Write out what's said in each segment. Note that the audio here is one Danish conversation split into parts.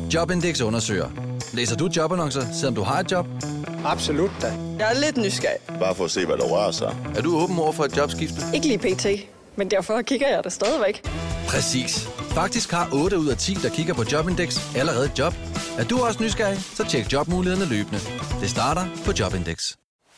Jobindex undersøger. Læser du jobannoncer, selvom du har et job? Absolut da. Jeg er lidt nysgerrig. Bare for at se, hvad der rører sig. Er du åben over for et jobskifte? Ikke lige pt, men derfor kigger jeg det stadigvæk. Præcis. Faktisk har 8 ud af 10, der kigger på Jobindex, allerede et job. Er du også nysgerrig, så tjek jobmulighederne løbende. Det starter på Jobindex.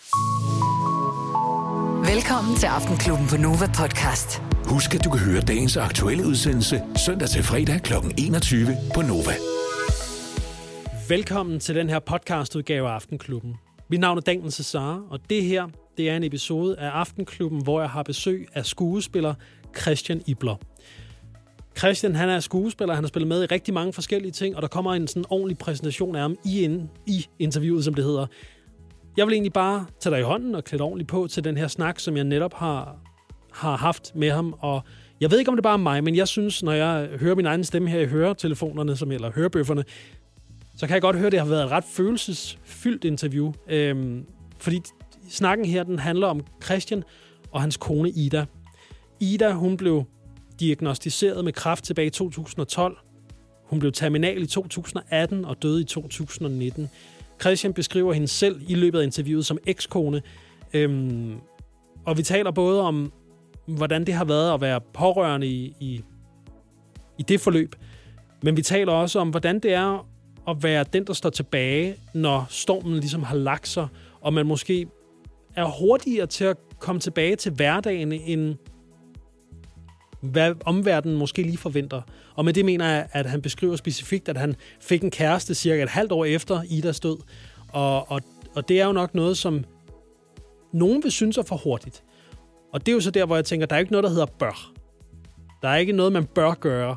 Velkommen til Aftenklubben på Nova Podcast. Husk, at du kan høre dagens aktuelle udsendelse søndag til fredag kl. 21 på Nova. Velkommen til den her podcastudgave af Aftenklubben. Mit navn er Daniel Cesar, og det her er en episode af Aftenklubben, hvor jeg har besøg af skuespiller Christian Ibler. Christian, han er skuespiller, han har spillet med i rigtig mange forskellige ting, og der kommer en sådan ordentlig præsentation af ham i interviewet, som det hedder. Jeg vil egentlig bare tage dig i hånden og klæde ordentligt på til den her snak, som jeg netop har haft med ham. Og jeg ved ikke, om det bare er mig, men jeg synes, når jeg hører min egen stemme her i høretelefonerne, eller hørebøfferne, så kan jeg godt høre, at det har været et ret følelsesfyldt interview. Fordi snakken her, den handler om Christian og hans kone Ida. Ida, hun blev diagnosticeret med kræft tilbage i 2012. Hun blev terminal i 2018 og døde i 2019. Christian beskriver hende selv i løbet af interviewet som ekskone. Og vi taler både om, hvordan det har været at være pårørende i det forløb, men vi taler også om, hvordan det er at være den, der står tilbage, når stormen ligesom har lagt sig, og man måske er hurtigere til at komme tilbage til hverdagen, end hvad omverdenen måske lige forventer. Og med det mener jeg, at han beskriver specifikt, at han fik en kæreste cirka et halvt år efter Idas død. Og det er jo nok noget, som nogen vil synes er for hurtigt. Og det er jo så der, hvor jeg tænker, der er ikke noget, der hedder bør. Der er ikke noget, man bør gøre.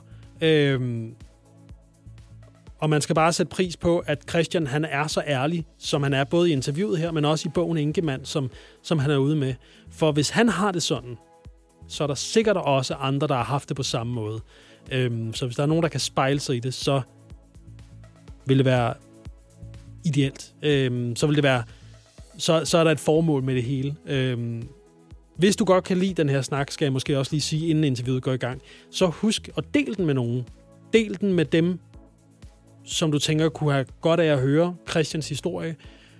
Og man skal bare sætte pris på, at Christian, han er så ærlig, som han er, både i interviewet her, men også i bogen Enkemand, som han er ude med. For hvis han har det sådan, så er der sikkert også andre, der har haft det på samme måde. Så hvis der er nogen, der kan spejle sig i det, så vil det være ideelt. Så vil det være, så er der et formål med det hele. Hvis du godt kan lide den her snak, skal jeg måske også lige sige, inden interviewet går i gang, så husk at del den med nogen. Del den med dem, som du tænker kunne have godt af at høre Christians historie.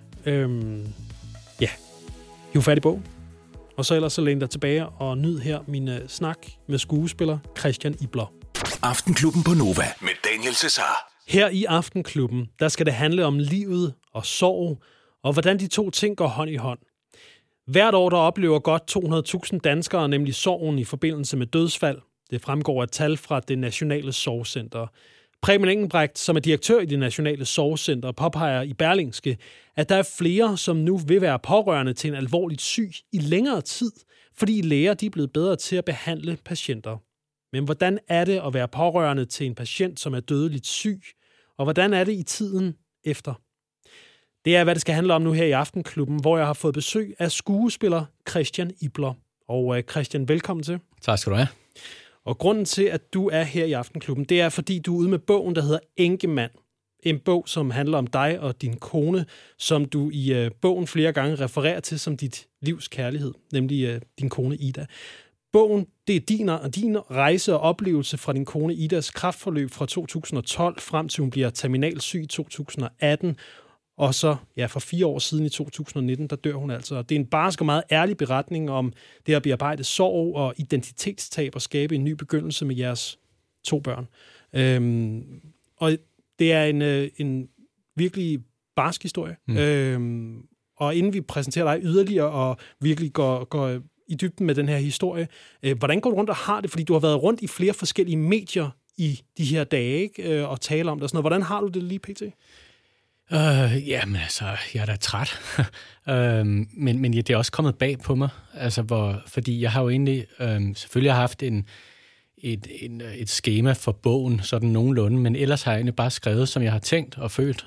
Hiv fat i bog. Og så ellers så læn dig tilbage og nyd her min snak med skuespiller Christian Ibler. Aftenklubben på Nova med Daniel Cesar. Her i Aftenklubben, der skal det handle om livet og sorg, og hvordan de to ting går hånd i hånd. Hvert år der oplever godt 200.000 danskere nemlig sorgen i forbindelse med dødsfald. Det fremgår af tal fra det Nationale Sorgcenter. Preben Engelbrecht, som er direktør i det Nationale Sorgcenter, påpeger i Berlingske, at der er flere, som nu vil være pårørende til en alvorligt syg i længere tid, fordi læger de er blevet bedre til at behandle patienter. Men hvordan er det at være pårørende til en patient, som er dødeligt syg? Og hvordan er det i tiden efter? Det er, hvad det skal handle om nu her i Aftenklubben, hvor jeg har fået besøg af skuespiller Christian Ibler. Og Christian, velkommen til. Tak skal du have. Og grunden til, at du er her i Aftenklubben, det er, fordi du er ude med bogen, der hedder Enkemand. En bog, som handler om dig og din kone, som du i bogen flere gange refererer til som dit livs kærlighed, nemlig din kone Ida. Bogen, det er din rejse og oplevelse fra din kone Idas kræftforløb fra 2012 frem til hun bliver terminalsyg i 2018. Og så, for 4 år siden i 2019, der dør hun altså. Det er en barsk og meget ærlig beretning om det at bearbejde sorg og identitetstab og skabe en ny begyndelse med jeres 2 børn. Og det er en virkelig barsk historie. Og inden vi præsenterer dig yderligere og virkelig går i dybden med den her historie, hvordan går du rundt og har det? Fordi du har været rundt i flere forskellige medier i de her dage, ikke? Og tale om det og sådan noget. Hvordan har du det lige pt.? Jamen altså, jeg er da træt. Men det er også kommet bag på mig. Altså, fordi jeg har jo egentlig selvfølgelig haft et skema for bogen, sådan nogenlunde, men ellers har jeg egentlig bare skrevet, som jeg har tænkt og følt.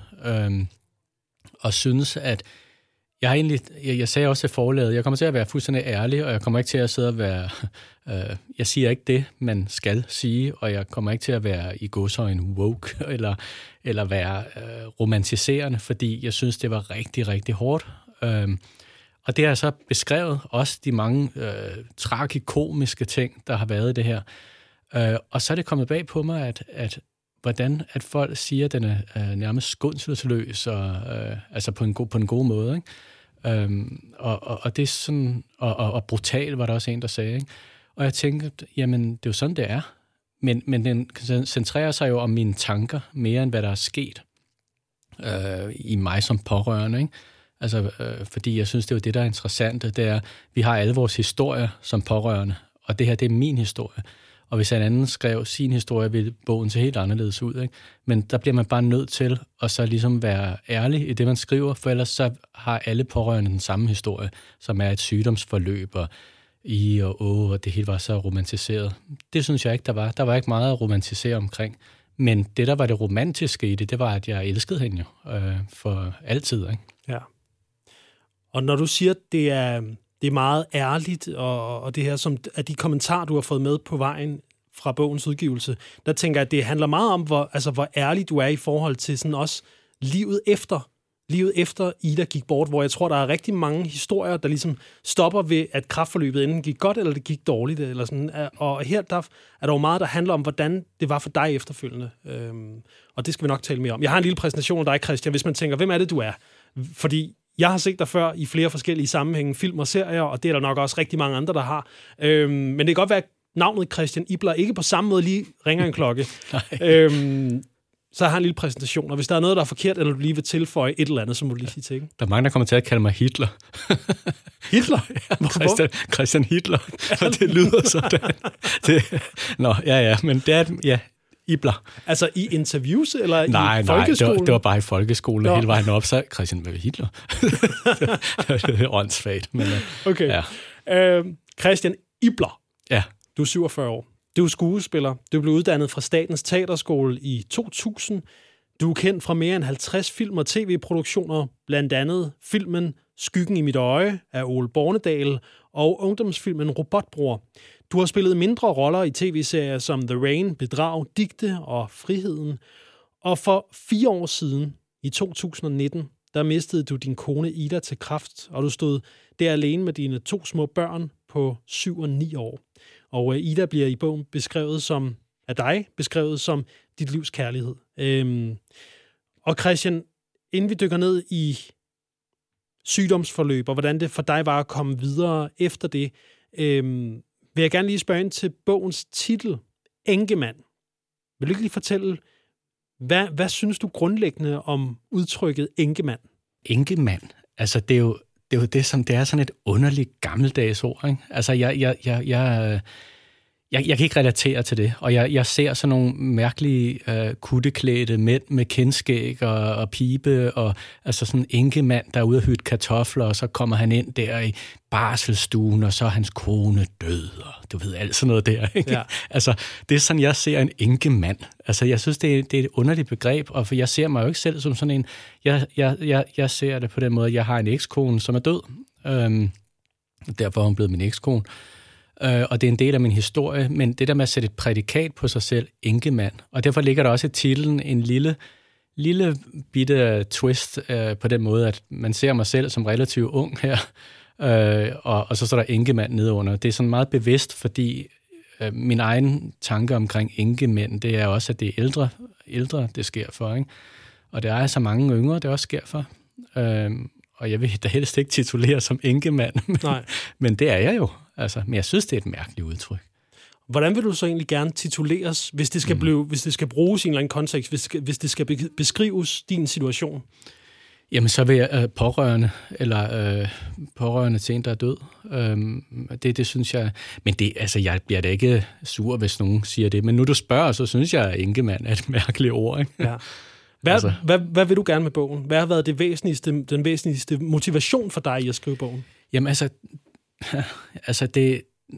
Og synes, at jeg sagde også til forlaget, jeg kommer til at være fuldstændig ærlig, og jeg kommer ikke til at sidde og være, jeg siger ikke det, man skal sige, og jeg kommer ikke til at være i gåseøjne woke, eller være romantiserende, fordi jeg synes, det var rigtig, rigtig hårdt. Og det har jeg så beskrevet, også de mange tragikomiske ting, der har været i det her. Og så er det kommet bag på mig, at hvordan at folk siger, at den er nærmest skånselsløs, og altså på en god måde, ikke? Og det er sådan, og brutal var der også en, der sagde, ikke? Og jeg tænkte, jamen, det er jo sådan, det er. Men den centrerer sig jo om mine tanker, mere end hvad der er sket i mig som pårørende, ikke? Altså, fordi jeg synes, det er jo det, der er interessant, det er, vi har alle vores historier som pårørende, og det her, det er min historie. Og hvis en anden skrev sin historie, ville bogen se helt anderledes ud, ikke? Men der bliver man bare nødt til at så ligesom være ærlig i det, man skriver, for ellers så har alle pårørende den samme historie, som er et sygdomsforløb, og det hele var så romantiseret. Det synes jeg ikke, der var. Der var ikke meget at romantisere omkring. Men det, der var det romantiske i det var, at jeg elskede hende jo for altid, ikke? Ja. Og når du siger, at det er meget ærligt, og det her, som at de kommentarer, du har fået med på vejen fra bogens udgivelse, der tænker jeg, at det handler meget om, hvor ærlig du er i forhold til sådan også livet efter Ida gik bort, hvor jeg tror, der er rigtig mange historier, der ligesom stopper ved, at kræftforløbet enten gik godt, eller det gik dårligt, eller sådan. Og her der er der jo meget, der handler om, hvordan det var for dig efterfølgende. Og det skal vi nok tale mere om. Jeg har en lille præsentation af dig, Christian, hvis man tænker, hvem er det, du er? Fordi jeg har set dig før i flere forskellige sammenhænge, film og serier, og det er der nok også rigtig mange andre, der har. Men det kan godt være, at navnet Christian Ibler ikke på samme måde lige ringer en klokke. Så har jeg en lille præsentation, og hvis der er noget, der er forkert, eller du lige vil tilføje et eller andet, så må du lige sige til, ikke? Der er mange, der kommer til at kalde mig Hitler. Hitler? Ja, Christian Hitler. Og det lyder sådan. Men det er Ibler. Altså i interviews, eller i folkeskolen? Nej, det var bare i folkeskolen, hele vejen op, så Christian Hitler. Det er åndssvagt. Men, okay. Ja. Christian Ibler. Ja. Du er 47 år. Du er skuespiller. Du blev uddannet fra Statens Teaterskole i 2000. Du er kendt fra mere end 50 film- og tv-produktioner, blandt andet filmen Skyggen i mit øje af Ole Bornedal og ungdomsfilmen Robotbror. Du har spillet mindre roller i tv-serier som The Rain, Bedrag, Digte og Friheden. Og for 4 år siden, i 2019, der mistede du din kone Ida til kræft, og du stod der alene med dine 2 små børn på 7 og 9 år. Og Ida bliver i bogen beskrevet som dit livs kærlighed. Og Christian, inden vi dykker ned i sygdomsforløb, og hvordan det for dig var at komme videre efter det, vil jeg gerne lige spørge ind til bogens titel, Enkemand. Vil du ikke lige fortælle, hvad synes du grundlæggende om udtrykket enkemand? Enkemand? Altså, det er jo det, som det er sådan et underligt gammeldags ord, ikke? Altså, jeg kan ikke relatere til det, og jeg ser sådan nogle mærkelige kutteklædte mænd med kindskæg og pibe, og altså sådan en enkemand, der er ude at hytte kartofler, og så kommer han ind der i barselstuen, og så er hans kone død, og du ved, alt sådan noget der, ikke? Ja. Altså, det er sådan, jeg ser en enkemand. Altså, jeg synes, det er et underligt begreb, og for jeg ser mig jo ikke selv som sådan en, jeg ser det på den måde, at jeg har en ekskone, som er død, derfor er hun blevet min ekskone. Og det er en del af min historie, men det der med at sætte et prædikat på sig selv, enkemand, og derfor ligger der også i titlen en lille bitte twist på den måde, at man ser mig selv som relativt ung her, og så står der enkemand nedenunder. Det er sådan meget bevidst, fordi min egen tanke omkring enkemænd, det er også, at det er ældre det sker for, ikke? Og der er så mange yngre, det også sker for. Og jeg vil da helst ikke titulere som enkemand, men det er jeg jo. Altså, men jeg synes, det er et mærkeligt udtryk. Hvordan vil du så egentlig gerne tituleres, hvis det skal bruges i en eller anden kontekst, hvis det skal beskrives din situation? Jamen, så vil jeg pårørende, eller pårørende til en, der er død. Det synes jeg... Men det, altså, jeg bliver da ikke sur, hvis nogen siger det. Men nu du spørger, så synes jeg, at enkemand er et mærkeligt ord, ikke? Ja. Hvad vil du gerne med bogen? Hvad har været den væsentligste motivation for dig i at skrive bogen? Jamen altså det...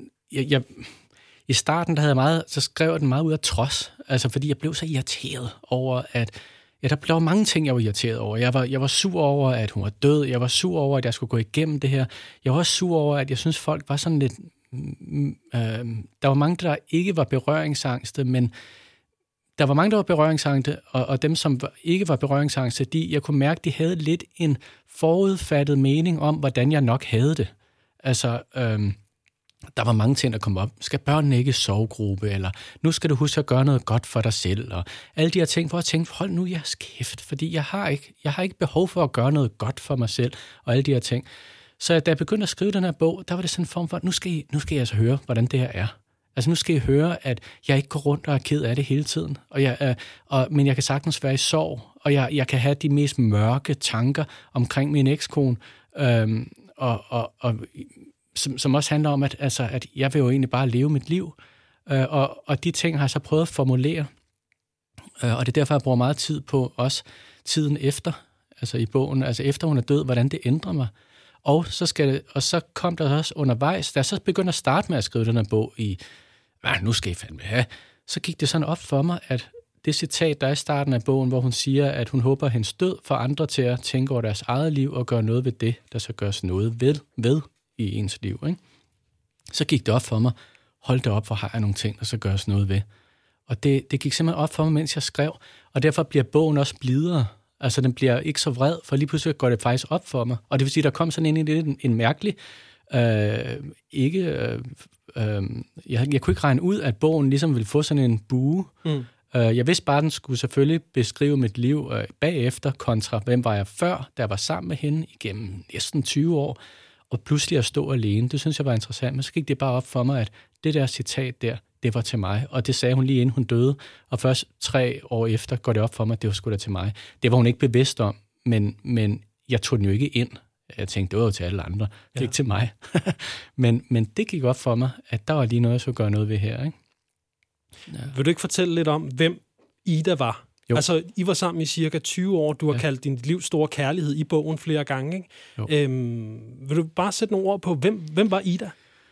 I starten, så skrev jeg den meget ud af trods. Altså, fordi jeg blev så irriteret over, at... Ja, der var mange ting, jeg var irriteret over. Jeg var sur over, at hun var død. Jeg var sur over, at jeg skulle gå igennem det her. Jeg var også sur over, at jeg synes folk var sådan lidt... der var mange, der ikke var berøringsangste, men... Der var mange, der var berøringsangste, og dem, som ikke var berøringsangste, jeg kunne mærke, de havde lidt en forudfattet mening om, hvordan jeg nok havde det. Altså, der var mange ting, der kom op. Skal børnene ikke i sovegruppe, eller nu skal du huske at gøre noget godt for dig selv, og alle de her ting, hvor jeg tænkte, hold nu jeres kæft, fordi jeg har ikke behov for at gøre noget godt for mig selv, og alle de her ting. Så da jeg begyndte at skrive den her bog, der var det sådan en form for, nu skal I altså høre, hvordan det her er. Altså nu skal I høre, at jeg ikke går rundt og er ked af det hele tiden, men jeg kan sagtens være i sorg, og jeg kan have de mest mørke tanker omkring min ekskone, som også handler om, at jeg vil jo egentlig bare leve mit liv, og de ting har jeg så prøvet at formulere, og det er derfor, jeg bruger meget tid på også tiden efter, altså i bogen, altså efter hun er død, hvordan det ændrer mig. Og så kom der også undervejs, da jeg så begyndte at starte med at skrive den her bog nu skal I fandme have, så gik det sådan op for mig, at det citat, der er i starten af bogen, hvor hun siger, at hun håber, at hendes død får andre til at tænke over deres eget liv og gøre noget ved det, der så gøres noget ved i ens liv. Ikke? Så gik det op for mig, hold det op, hvor har jeg nogle ting, der så gøres noget ved. Og det gik simpelthen op for mig, mens jeg skrev, og derfor bliver bogen også blidere. Altså, den bliver ikke så vred, for lige pludselig går det faktisk op for mig. Og det vil sige, der kom sådan en mærkelig... Jeg kunne ikke regne ud, at bogen ligesom ville få sådan en bue. Jeg vidste bare, at den skulle selvfølgelig beskrive mit liv bagefter, kontra hvem var jeg før, da jeg var sammen med hende igennem næsten 20 år, og pludselig at stå alene. Det synes jeg var interessant, men så gik det bare op for mig, at det der citat der, det var til mig, og det sagde hun lige inden hun døde, og først 3 år efter går det op for mig, at det var sgu da til mig. Det var hun ikke bevidst om, men jeg tog den jo ikke ind. Jeg tænkte, det var jo til alle andre, det er ikke til mig. men det gik op for mig, at der var lige noget, jeg skulle gøre noget ved her. Ikke? Ja. Vil du ikke fortælle lidt om, hvem Ida var? Jo. Altså, I var sammen i cirka 20 år. Du har kaldt din livs store kærlighed i bogen flere gange. Ikke? Vil du bare sætte nogle ord på, hvem var Ida?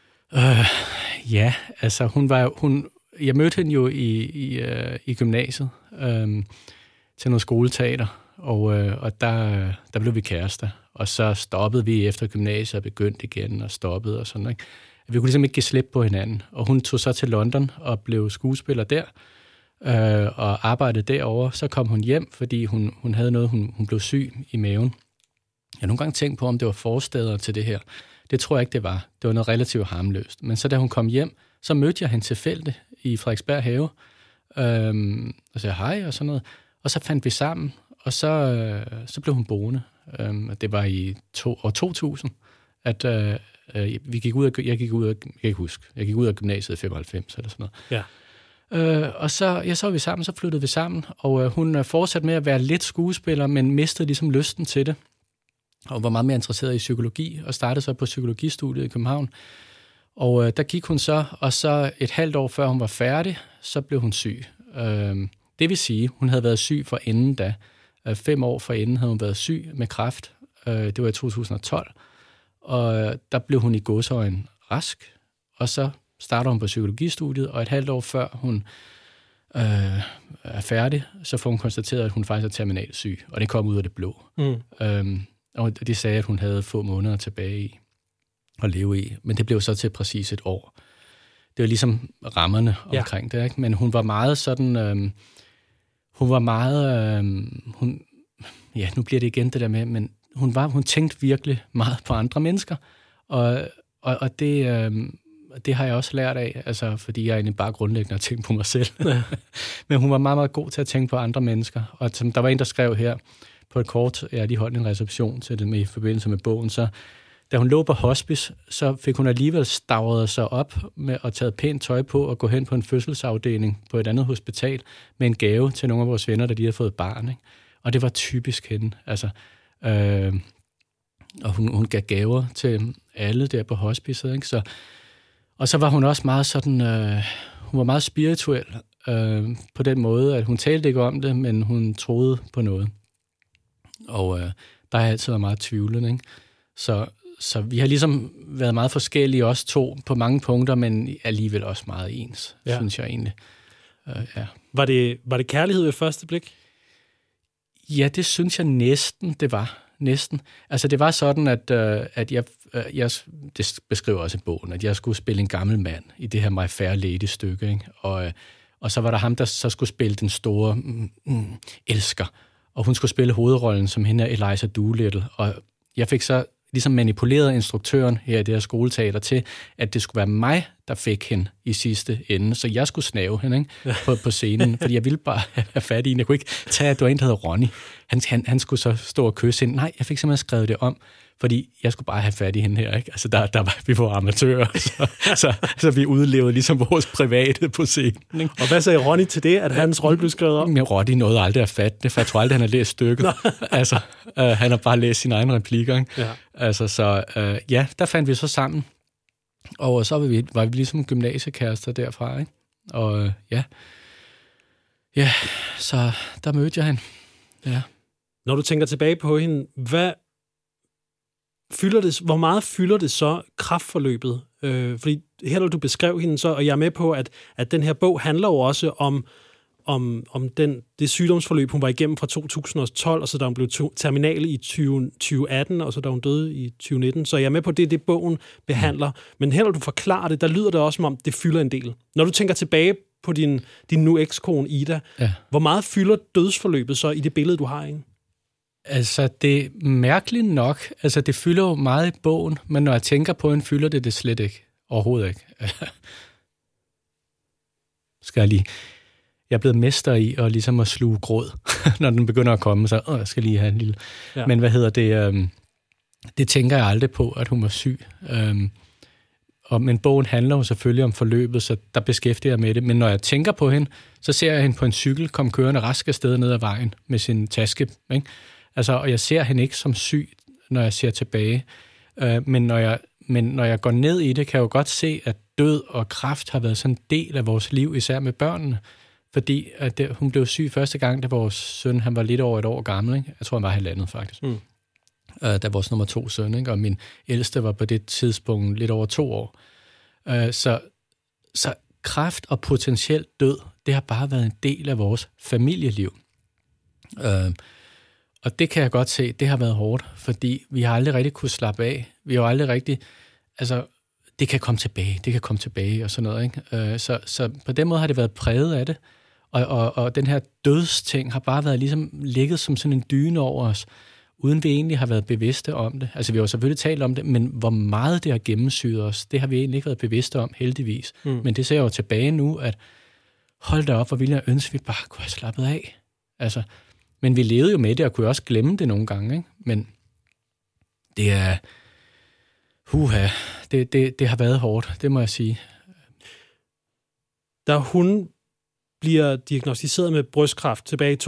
Jeg mødte hende jo i gymnasiet til noget skoleteater, og der blev vi kærester. Og så stoppede vi efter gymnasiet og begyndte igen og stoppede og sådan, ikke? Vi kunne ligesom ikke give slip på hinanden. Og hun tog så til London og blev skuespiller der, og arbejdede derovre. Så kom hun hjem, fordi hun havde noget, hun blev syg i maven. Jeg har nogle gange tænkt på, om det var forstæder til det her. Det tror jeg ikke, det var. Det var noget relativt harmløst. Men så da hun kom hjem, så mødte jeg hende tilfældigt i Frederiksberg Have, og sagde hej og sådan noget. Og så fandt vi sammen, og så blev hun boende. Det var i år 2000, at jeg gik ud af gymnasiet i 95 eller sådan noget. Ja. Og så var vi sammen, så flyttede vi sammen, og hun fortsatte med at være lidt skuespiller, men mistede ligesom lysten til det, og var meget mere interesseret i psykologi, og startede så på psykologistudiet i København. Og der gik hun så, og så et halvt år før hun var færdig, så blev hun syg. Det vil sige, hun havde været syg for inden da. 5 år forinden havde hun været syg med kræft. Det var i 2012. Og der blev hun i gåseøjne rask. Og så starter hun på psykologistudiet, og et halvt år før hun er færdig, så får hun konstateret, at hun faktisk er terminalt syg. Og det kom ud af det blå. Og de sagde, at hun havde få måneder tilbage i at leve i. Men det blev så til præcis et år. Det var ligesom rammerne omkring det, ikke? Men hun var meget sådan... nu bliver det igen det der med, men hun tænkte virkelig meget på andre mennesker, og det har jeg også lært af, altså fordi jeg egentlig bare grundlæggende har tænkt på mig selv. Men hun var meget, meget god til at tænke på andre mennesker, og som der var en, der skrev her på et kort, jeg lige holdt en reception til det med i forbindelse med bogen, så da hun lå på hospice, så fik hun alligevel stavret sig op med at tage pænt tøj på og gå hen på en fødselsafdeling på et andet hospital med en gave til nogle af vores venner, der de havde fået barn. Ikke? Og det var typisk hende. Altså, og hun gav gaver til alle der på hospicet. Ikke? Og så var hun også meget sådan, hun var meget spirituel på den måde, at hun talte ikke om det, men hun troede på noget. Og der har altid været meget tvivlende. Ikke? Så vi har ligesom været meget forskellige, os to, på mange punkter, men alligevel også meget ens, synes jeg egentlig. Var det kærlighed ved første blik? Ja, det synes jeg næsten, det var. Næsten. Altså, det var sådan, at jeg det beskriver også i bogen, at jeg skulle spille en gammel mand i det her My Fair Lady-stykke, ikke? Og så var der ham, der så skulle spille den store elsker, og hun skulle spille hovedrollen som hende Eliza Doolittle, og jeg fik så ligesom manipulerede instruktøren her i det her skoleteater til, at det skulle være mig, der fik hende i sidste ende. Så jeg skulle snave hende, ikke? På scenen, fordi jeg ville bare have fat i hende. Jeg kunne ikke tage, at det var en, der hedder Ronny. Han skulle så stå og kysse hende. Nej, jeg fik simpelthen skrevet det om, fordi jeg skulle bare have fat i hende her, ikke? Altså, der var vi var amatører, så vi udlevede ligesom vores private på scenen, ikke? Og hvad sagde Ronny til det, at hans rolle blev skrevet om? Men Ronny nåede aldrig at fatte det, for jeg tror aldrig, han har læst stykket. Altså, han har bare læst sine egne replikker, ikke? Ja. Altså, så ja, der fandt vi så sammen, og så var vi ligesom gymnasiekærester derfra, ikke? Og ja, så der mødte jeg hende, ja. Når du tænker tilbage på hende, hvor meget fylder det så kræftforløbet? Fordi her, når du beskrev hende så, og jeg er med på, at den her bog handler jo også om det sygdomsforløb, hun var igennem fra 2012, og så da hun blev terminal i 2018, og så da hun døde i 2019. Så jeg er med på, det bogen behandler. Men her, når du forklarer det, der lyder det også, som om det fylder en del. Når du tænker tilbage på din nu ekskone Ida, hvor meget fylder dødsforløbet så i det billede, du har af hende? Altså, det er mærkeligt nok. Altså, det fylder jo meget i bogen, men når jeg tænker på hende, fylder det slet ikke. Overhovedet ikke. Jeg er blevet mester i at ligesom at sluge gråd, når den begynder at komme, så jeg skal lige have en lille... Ja. Men det tænker jeg aldrig på, at hun var syg. Men bogen handler jo selvfølgelig om forløbet, så der beskæftiger jeg med det. Men når jeg tænker på hende, så ser jeg hende på en cykel komme kørende rask afsted ned ad vejen med sin taske, ikke? Altså, og jeg ser hende ikke som syg, når jeg ser tilbage. Men når jeg går ned i det, kan jeg jo godt se, at død og kræft har været sådan en del af vores liv, især med børnene. Fordi hun blev syg første gang, da vores søn han var lidt over et år gammel. Ikke? Jeg tror, han var 1,5 faktisk. Da vores nummer 2 søn, ikke? Og min ældste var på det tidspunkt lidt over 2 år. Så kræft og potentielt død, det har bare været en del af vores familieliv. Og det kan jeg godt se, det har været hårdt, fordi vi har aldrig rigtig kunne slappe af. Vi har jo aldrig rigtig... Altså, det kan komme tilbage og sådan noget, ikke? Så på den måde har det været præget af det. Og den her dødsting har bare været ligesom ligget som sådan en dyne over os, uden vi egentlig har været bevidste om det. Altså, vi har jo selvfølgelig talt om det, men hvor meget det har gennemsyret os, det har vi egentlig ikke været bevidste om, heldigvis. Men det ser jeg jo tilbage nu, at hold da op, hvor ville jeg ønske, vi bare kunne have slappet af. Altså, men vi levede jo med det, og kunne også glemme det nogle gange, ikke? Men det er... Det har været hårdt, det må jeg sige. Da hun bliver diagnosticeret med brystkræft tilbage i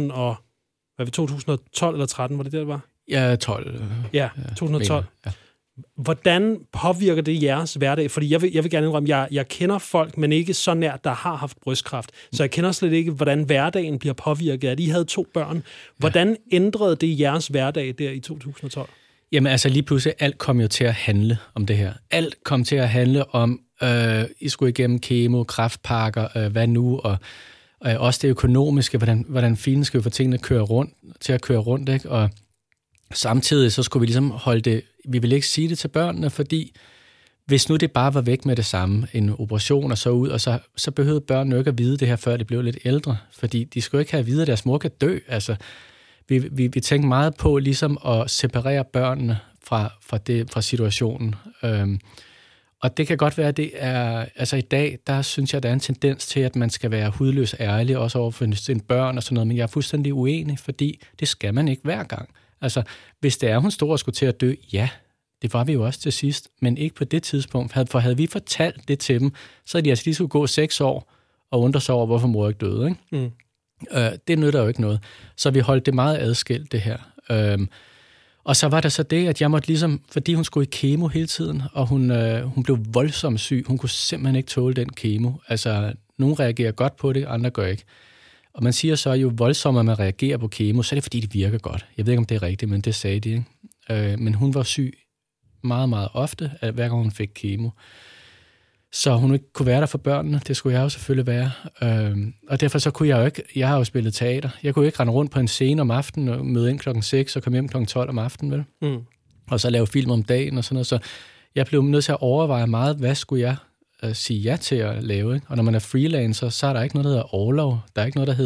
2012 eller 13, var det det var? Ja, 12. Ja, 2012. Ja. Hvordan påvirker det jeres hverdag? Fordi jeg vil gerne indrømme, jeg kender folk, men ikke så nært, der har haft brystkræft. Så jeg kender slet ikke, hvordan hverdagen bliver påvirket af. I havde 2 børn. Hvordan ændrede det jeres hverdag der i 2012? Jamen altså lige pludselig, alt kom jo til at handle om det her. Alt kom til at handle om, I skulle igennem kemo, kræftpakker, hvad nu, og også det økonomiske, hvordan fint skal vi få tingene til at køre rundt, ikke? Og samtidig så skulle vi ligesom holde det, vi ville ikke sige det til børnene, fordi hvis nu det bare var væk med det samme, en operation og så ud, og så behøvede børnene jo ikke at vide det her, før de blev lidt ældre, fordi de skulle ikke have at vide, at deres mor kan dø, altså. Vi tænkte meget på ligesom at separere børnene fra situationen. Og det kan godt være, at det er... Altså i dag, der synes jeg, der er en tendens til, at man skal være hudløs ærlig, også over for sine børn og sådan noget, men jeg er fuldstændig uenig, fordi det skal man ikke hver gang. Altså, hvis det er, hun stod og skulle til at dø, ja, det var vi jo også til sidst, men ikke på det tidspunkt. For havde vi fortalt det til dem, så havde de altså lige skulle gå 6 år og undre sig over, hvorfor mor ikke døde, ikke? Mm. Det nytter jo ikke noget. Så vi holdt det meget adskilt, det her. Og så var der så det, at jeg måtte ligesom, fordi hun skulle i kemo hele tiden, og hun blev voldsomt syg. Hun kunne simpelthen ikke tåle den kemo. Altså, nogen reagerer godt på det, andre gør ikke. Og man siger så, jo voldsommere man reagerer på kemo, så er det fordi, det virker godt. Jeg ved ikke, om det er rigtigt, men det sagde de, ikke? Men hun var syg meget, meget ofte, hver gang hun fik kemo. Så hun ikke kunne være der for børnene, det skulle jeg jo selvfølgelig være. Og derfor så kunne jeg jo ikke, jeg har jo spillet teater, jeg kunne ikke rende rundt på en scene om aftenen og møde ind 6 og komme hjem 12 om aftenen, vel? Mm. Og så lave film om dagen og sådan noget. Så jeg blev nødt til at overveje meget, hvad skulle jeg sige ja til at lave, ikke? Og når man er freelancer, så er der ikke noget, der hedder orlov. Der er ikke noget, der hedder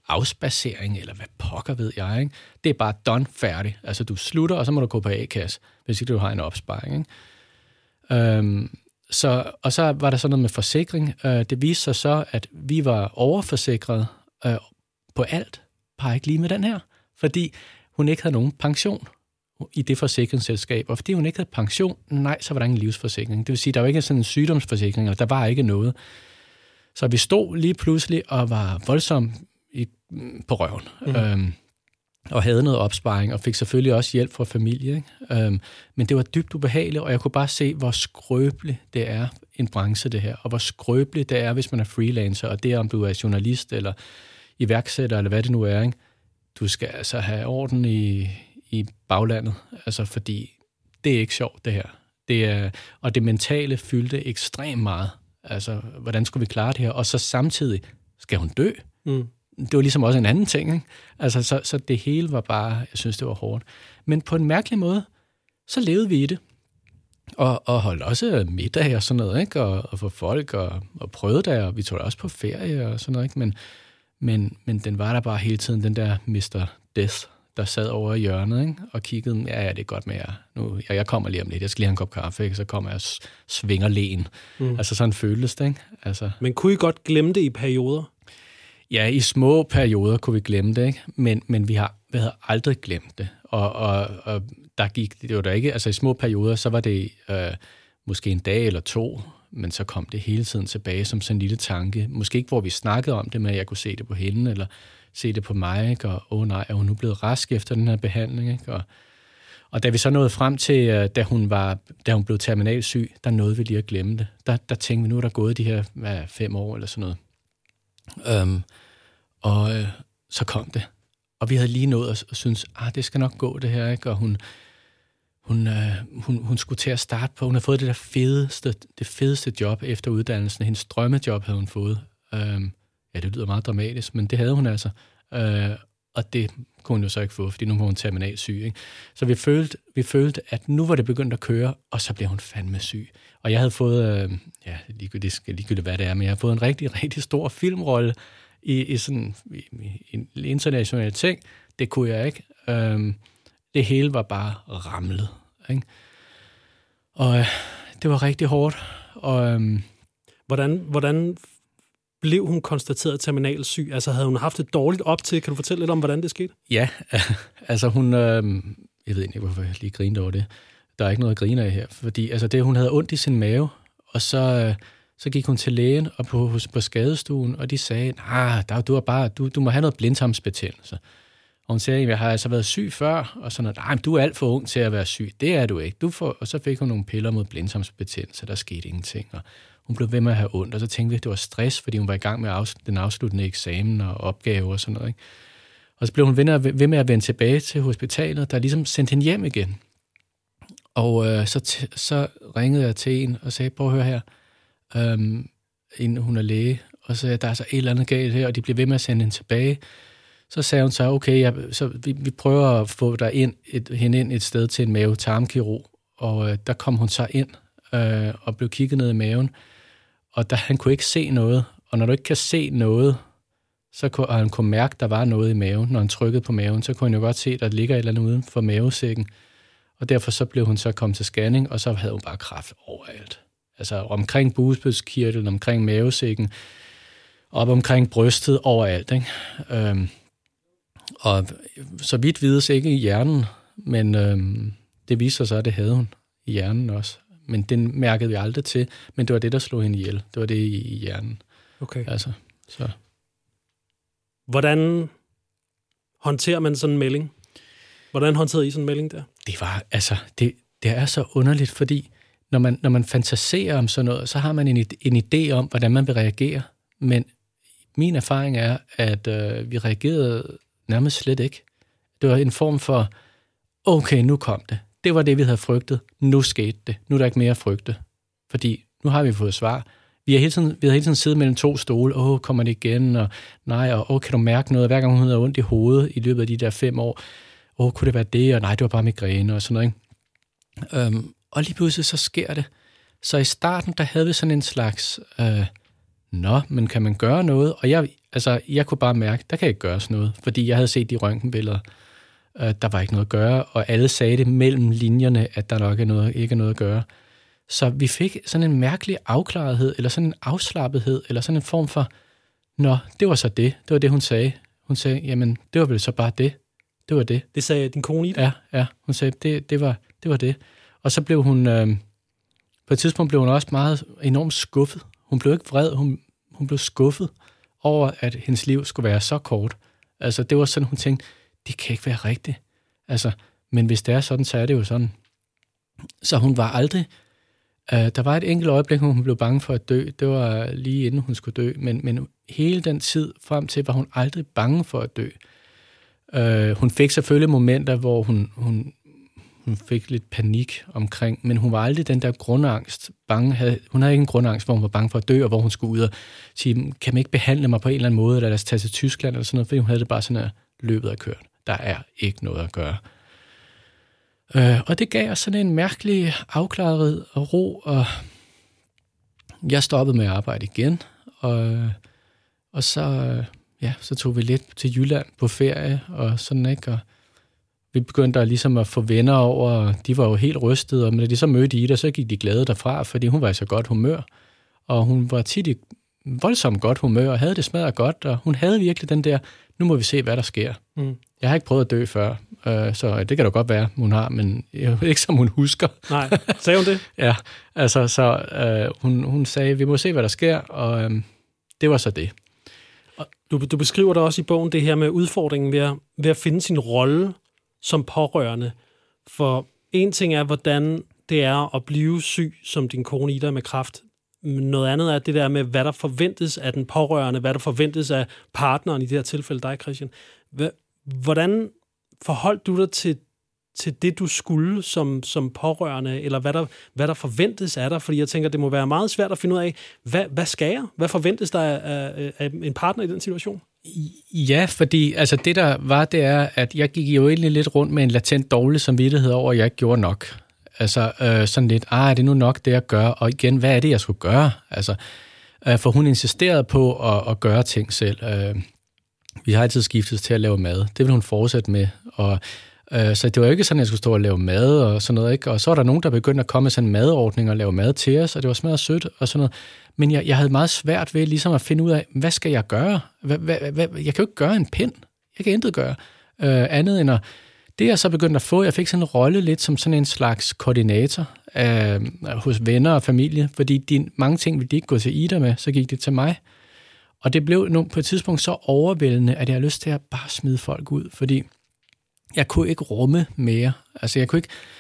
afspacering, eller hvad pokker ved jeg, ikke? Det er bare done, færdig. Altså, du slutter, og så må du gå på A-kasse, hvis ikke du har en opsparing, ikke? Og så var der sådan noget med forsikring. Det viste sig så, at vi var overforsikret på alt, bare ikke lige med den her, fordi hun ikke havde nogen pension i det forsikringsselskab, og fordi hun ikke havde pension, så var der ingen livsforsikring. Det vil sige, der var ikke sådan en sygdomsforsikring, og der var ikke noget. Så vi stod lige pludselig og var voldsomt på røven, og havde noget opsparing, og fik selvfølgelig også hjælp fra familie, ikke? Men det var dybt ubehageligt, og jeg kunne bare se, hvor skrøbeligt det er en branche, det her, og hvor skrøbeligt det er, hvis man er freelancer, og det er, om du er journalist, eller iværksætter, eller hvad det nu er, ikke? Du skal altså have orden i baglandet, altså fordi det er ikke sjovt, det her. Og det mentale fyldte ekstremt meget. Altså, hvordan skulle vi klare det her? Og så samtidig, skal hun dø? Det var ligesom også en anden ting, ikke? Altså, så det hele var bare, jeg synes, det var hårdt. Men på en mærkelig måde, så levede vi i det. Og holdt også middag og sådan noget, ikke? Og for folk, og prøvede der, og vi tog også på ferie og sådan noget, ikke? Men den var der bare hele tiden, den der Mr. Death, der sad over i hjørnet, ikke? Og kiggede, ja, det er godt med jer. Nu, jeg kommer lige om lidt, jeg skal lige have en kop kaffe, ikke? Så kommer jeg og svinger len. Altså sådan føltes det, ikke? Altså. Men kunne I godt glemme det i perioder? Ja, i små perioder kunne vi glemme det, ikke? Men vi havde aldrig glemt det. Og der gik det var der ikke, altså i små perioder, så var det måske en dag eller to, men så kom det hele tiden tilbage som sådan en lille tanke. Måske ikke, hvor vi snakkede om det, men jeg kunne se det på hende, eller se det på mig, ikke? Og nej, er hun nu blevet rask efter den her behandling, ikke? Og da vi så nåede frem til, da hun blev terminalsyg, der nåede vi lige at glemme det. Der tænkte vi, nu er der gået de her 5 år eller sådan noget. Så kom det. Og vi havde lige nået at synes, det skal nok gå det her, ikke? Og hun skulle til at starte på, hun havde fået det fedeste job efter uddannelsen. Hendes drømmejob havde hun fået. Ja, det lyder meget dramatisk, men det havde hun altså. Og det kunne hun jo så ikke få, fordi nu var hun terminalsyg, ikke? Så vi følte, at nu var det begyndt at køre, og så blev hun fandme syg. Og jeg havde fået, ligegyldigt hvad det er, men jeg har fået en rigtig, rigtig stor filmrolle i sådan en international ting. Det kunne jeg ikke. Det hele var bare ramlet, ikke? Og det var rigtig hårdt. Og Hvordan blev hun konstateret terminalsyg? Altså havde hun haft det dårligt op til? Kan du fortælle lidt om, hvordan det skete? Ja, altså hun, jeg ved ikke, hvorfor jeg lige grinede over det. Der er ikke noget at grine af her, fordi altså hun havde ondt i sin mave, og så gik hun til lægen og på skadestuen, og de sagde, du må have noget blindtarmsbetændelse. Og hun sagde, jeg har altså været syg før, og sådan noget, du er alt for ung til at være syg. Det er du ikke. Og så fik hun nogle piller mod blindtarmsbetændelse, der skete ingenting, og hun blev ved med at have ondt, og så tænkte vi, at det var stress, fordi hun var i gang med den afsluttende eksamen og opgaver og sådan noget, ikke? Og så blev hun ved med at vende tilbage til hospitalet, der ligesom sendte hende hjem igen. Og så ringede jeg til en og sagde, prøv at høre her, hun er læge, og så sagde, der er så et eller andet galt her, og de bliver ved med at sende hende tilbage. Så sagde hun så, okay, så vi prøver at få hende ind et sted til en mave-tarmkirurg, og der kom hun så ind og blev kigget ned i maven, og han kunne ikke se noget, og når du ikke kan se noget, og han kunne mærke, at der var noget i maven, når han trykkede på maven, så kunne han jo godt se, at der ligger et eller andet uden for mavesækken, og derfor så blev hun så kommet til scanning, og så havde hun bare kræft overalt. Altså omkring bugspytkirtlen, omkring mavesækken, op omkring brystet, overalt, ikke? Og så vidt vides ikke i hjernen, men det viser sig, at det havde hun i hjernen også. Men den mærkede vi aldrig til, men det var det, der slog hende ihjel. Det var det i hjernen. Okay. Altså, så. Hvordan håndterer man sådan en melding? Hvordan håndterede I sådan en melding der? Det var, altså, det er så underligt, fordi når man fantaserer om sådan noget, så har man en idé om, hvordan man vil reagere. Men min erfaring er, at vi reagerede nærmest slet ikke. Det var en form for, okay, nu kom det. Det var det, vi havde frygtet. Nu skete det. Nu er der ikke mere at frygte. Fordi nu har vi fået svar. Vi har hele tiden siddet mellem 2 stole. Kommer det igen? Og nej, og kan du mærke noget? Hver gang hun havde ondt i hovedet i løbet af de der 5 år. Kunne det være det? Og nej, det var bare migræne og sådan noget. Og lige pludselig så sker det. Så i starten, der havde vi sådan en slags, men kan man gøre noget? Og Altså, jeg kunne bare mærke, der kan ikke gøres noget, fordi jeg havde set de røntgenbilleder. Der var ikke noget at gøre, og alle sagde det mellem linjerne, at der nok ikke er noget at gøre. Så vi fik sådan en mærkelig afklarethed, eller sådan en afslappethed, eller sådan en form for, nå, det var så det. Det var det, hun sagde. Hun sagde, jamen, det var vel så bare det. Det var det. Det sagde din kone Ida? Ja. Hun sagde, det var det. Og så blev hun, på et tidspunkt blev hun også meget enormt skuffet. Hun blev ikke vred, hun blev skuffet over, at hendes liv skulle være så kort. Altså, det var sådan, hun tænkte, det kan ikke være rigtigt. Altså, men hvis det er sådan, så er det jo sådan. Så hun var aldrig... der var et enkelt øjeblik, hvor hun blev bange for at dø. Det var lige inden hun skulle dø. Men hele den tid frem til, var hun aldrig bange for at dø. Hun fik selvfølgelig momenter, hvor hun fik lidt panik omkring, men hun var aldrig den der grundangst. Hun havde ikke en grundangst, hvor hun var bange for at dø, og hvor hun skulle ud og sige, kan man ikke behandle mig på en eller anden måde, eller lad os tage til Tyskland, eller sådan noget, fordi hun havde det bare sådan, at løbet er kørt. Der er ikke noget at gøre. Og det gav os sådan en mærkelig afklarethed og ro, og jeg stoppede med at arbejde igen, og så tog vi lidt til Jylland på ferie, og sådan, ikke, og vi begyndte ligesom at få venner over, og de var jo helt rystede, og når de så mødte Ida, så gik de glade derfra, fordi hun var i så godt humør, og hun var tit i voldsomt godt humør, og havde det smadret godt, og hun havde virkelig den der, nu må vi se, hvad der sker. Mm. Jeg har ikke prøvet at dø før, så det kan da godt være, hun har, men jeg ved ikke, som hun husker. Nej, sagde hun det? Ja, altså, hun sagde, vi må se, hvad der sker, og det var så det. Du beskriver da også i bogen det her med udfordringen ved at finde sin rolle som pårørende. For en ting er, hvordan det er at blive syg, som din kone Ida med kræft. Noget andet er det der med, hvad der forventes af den pårørende, hvad der forventes af partneren, i det her tilfælde dig, Christian. Hvordan forholdt du dig til det, du skulle som pårørende, eller hvad der forventes af dig? Fordi jeg tænker, det må være meget svært at finde ud af, hvad skal jeg? Hvad forventes der af en partner i den situation? Ja, fordi altså, det der var, det er, at jeg gik jo egentlig lidt rundt med en latent dårlig samvittighed over, at jeg ikke gjorde nok. Altså sådan lidt, er det nu nok det, jeg gør? Og igen, hvad er det, jeg skulle gøre? Altså, for hun insisterede på at gøre ting selv. Vi har altid skiftet til at lave mad. Det vil hun fortsætte med. Og så det var jo ikke sådan, at jeg skulle stå og lave mad og sådan noget, ikke? Og så var der nogen, der begyndte at komme med sådan en madordning og lave mad til os, og det var smadret sødt og sådan noget. Men jeg havde meget svært ved ligesom at finde ud af, hvad skal jeg gøre? Jeg kan jo ikke gøre en pind. Jeg kan intet gøre. Andet end det jeg så begyndte at få, jeg fik sådan en rolle lidt som sådan en slags koordinator hos venner og familie, fordi mange ting ville de ikke gå til Ida med, så gik det til mig. Og det blev på et tidspunkt så overvældende, at jeg havde lyst til at bare smide folk ud, fordi jeg kunne ikke rumme mere. Altså jeg kunne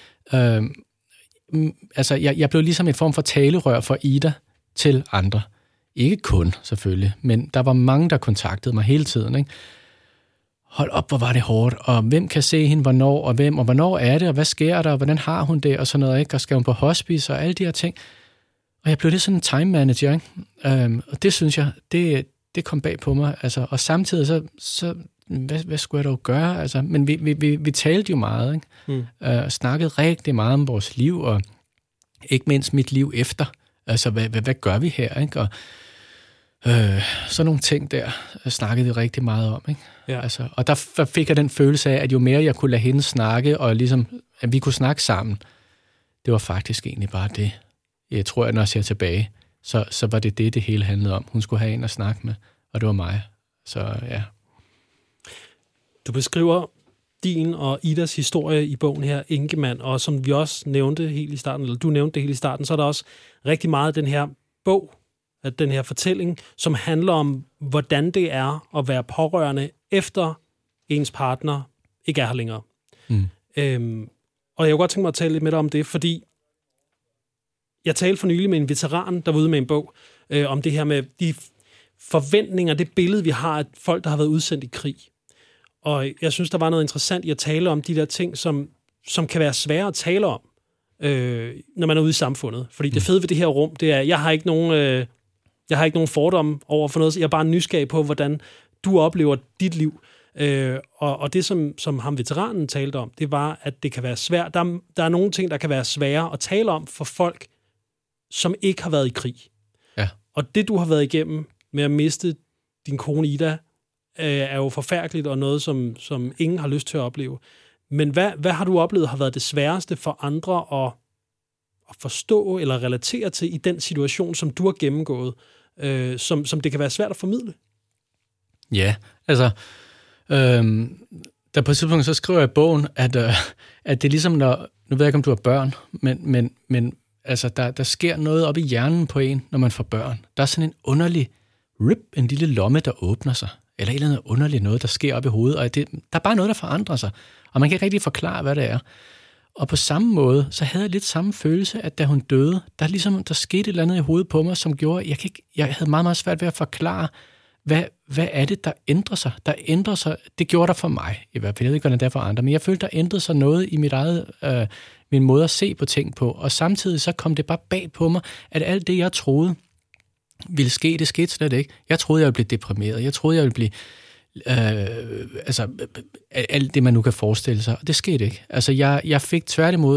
ikke... jeg blev ligesom en form for talerør for Ida til andre. Ikke kun, selvfølgelig, men der var mange, der kontaktede mig hele tiden, ikke? Hold op, hvor var det hårdt, og hvem kan se hende, hvornår, og hvem, og hvornår er det, og hvad sker der, og hvordan har hun det, og sådan noget, ikke? Og skal hun på hospice, og alle de her ting. Og jeg blev lidt sådan en time manager, ikke? Og det synes jeg, det kom bag på mig, altså, og samtidig så hvad skulle jeg dog gøre, altså, men vi talte jo meget, ikke? Snakkede rigtig meget om vores liv, og ikke mindst mit liv efter, altså, hvad gør vi her, ikke? Og sådan nogle ting der snakkede vi rigtig meget om, ikke? Ja. Altså, og der fik jeg den følelse af, at jo mere jeg kunne lade hende snakke, og ligesom, at vi kunne snakke sammen, det var faktisk egentlig bare det. Jeg tror, at når jeg ser tilbage, så var det hele handlede om. Hun skulle have en at snakke med, og det var mig. Så ja. Du beskriver din og Idas historie i bogen her, Enkemand, og som vi også nævnte helt i starten, eller du nævnte det helt i starten, så er der også rigtig meget af den her bog, den her fortælling, som handler om, hvordan det er at være pårørende efter ens partner ikke er her længere. Og jeg kunne godt tænke mig at tale lidt med dig om det, fordi jeg talte for nylig med en veteran, der var ude med en bog, om det her med de forventninger, det billede, vi har af folk, der har været udsendt i krig. Og jeg synes, der var noget interessant i at tale om de der ting, som kan være svære at tale om, når man er ude i samfundet. Fordi det fede ved det her rum, det er, jeg har ikke nogen fordomme over for noget, jeg er bare nysgerrig på, hvordan du oplever dit liv. Og det, som ham veteranen talte om, det var, at det kan være svært. Der er nogle ting, der kan være svære at tale om for folk, som ikke har været i krig. Ja. Og det, du har været igennem med at miste din kone Ida er jo forfærdeligt og noget, som ingen har lyst til at opleve. Men hvad har du oplevet har været det sværeste for andre at forstå eller relatere til i den situation, som du har gennemgået, som det kan være svært at formidle? Ja, altså, der på et tidspunkt så skriver jeg i bogen, at det er ligesom, nu ved jeg ikke, om du har børn, men altså, der sker noget op i hjernen på en, når man får børn. Der er sådan en underlig en lille lomme, der åbner sig, eller et eller andet underligt noget, der sker op i hovedet, og der er bare noget, der forandrer sig, og man kan ikke rigtig forklare, hvad det er. Og på samme måde, så havde jeg lidt samme følelse, at da hun døde, der skete et eller andet i hovedet på mig, som gjorde, jeg havde meget, meget svært ved at forklare, hvad er det, der ændrer sig? Der ændrer sig, det gjorde der for mig, i hvert fald. Jeg ved ikke, hvordan det er for andre, men jeg følte, der ændrede sig noget i min måde at se på ting på, og samtidig så kom det bare bag på mig, at alt det, jeg troede ville ske, det skete slet ikke. Jeg troede, jeg ville blive deprimeret. Jeg troede, jeg ville blive alt det, man nu kan forestille sig, og det skete ikke. Altså, jeg fik tværtimod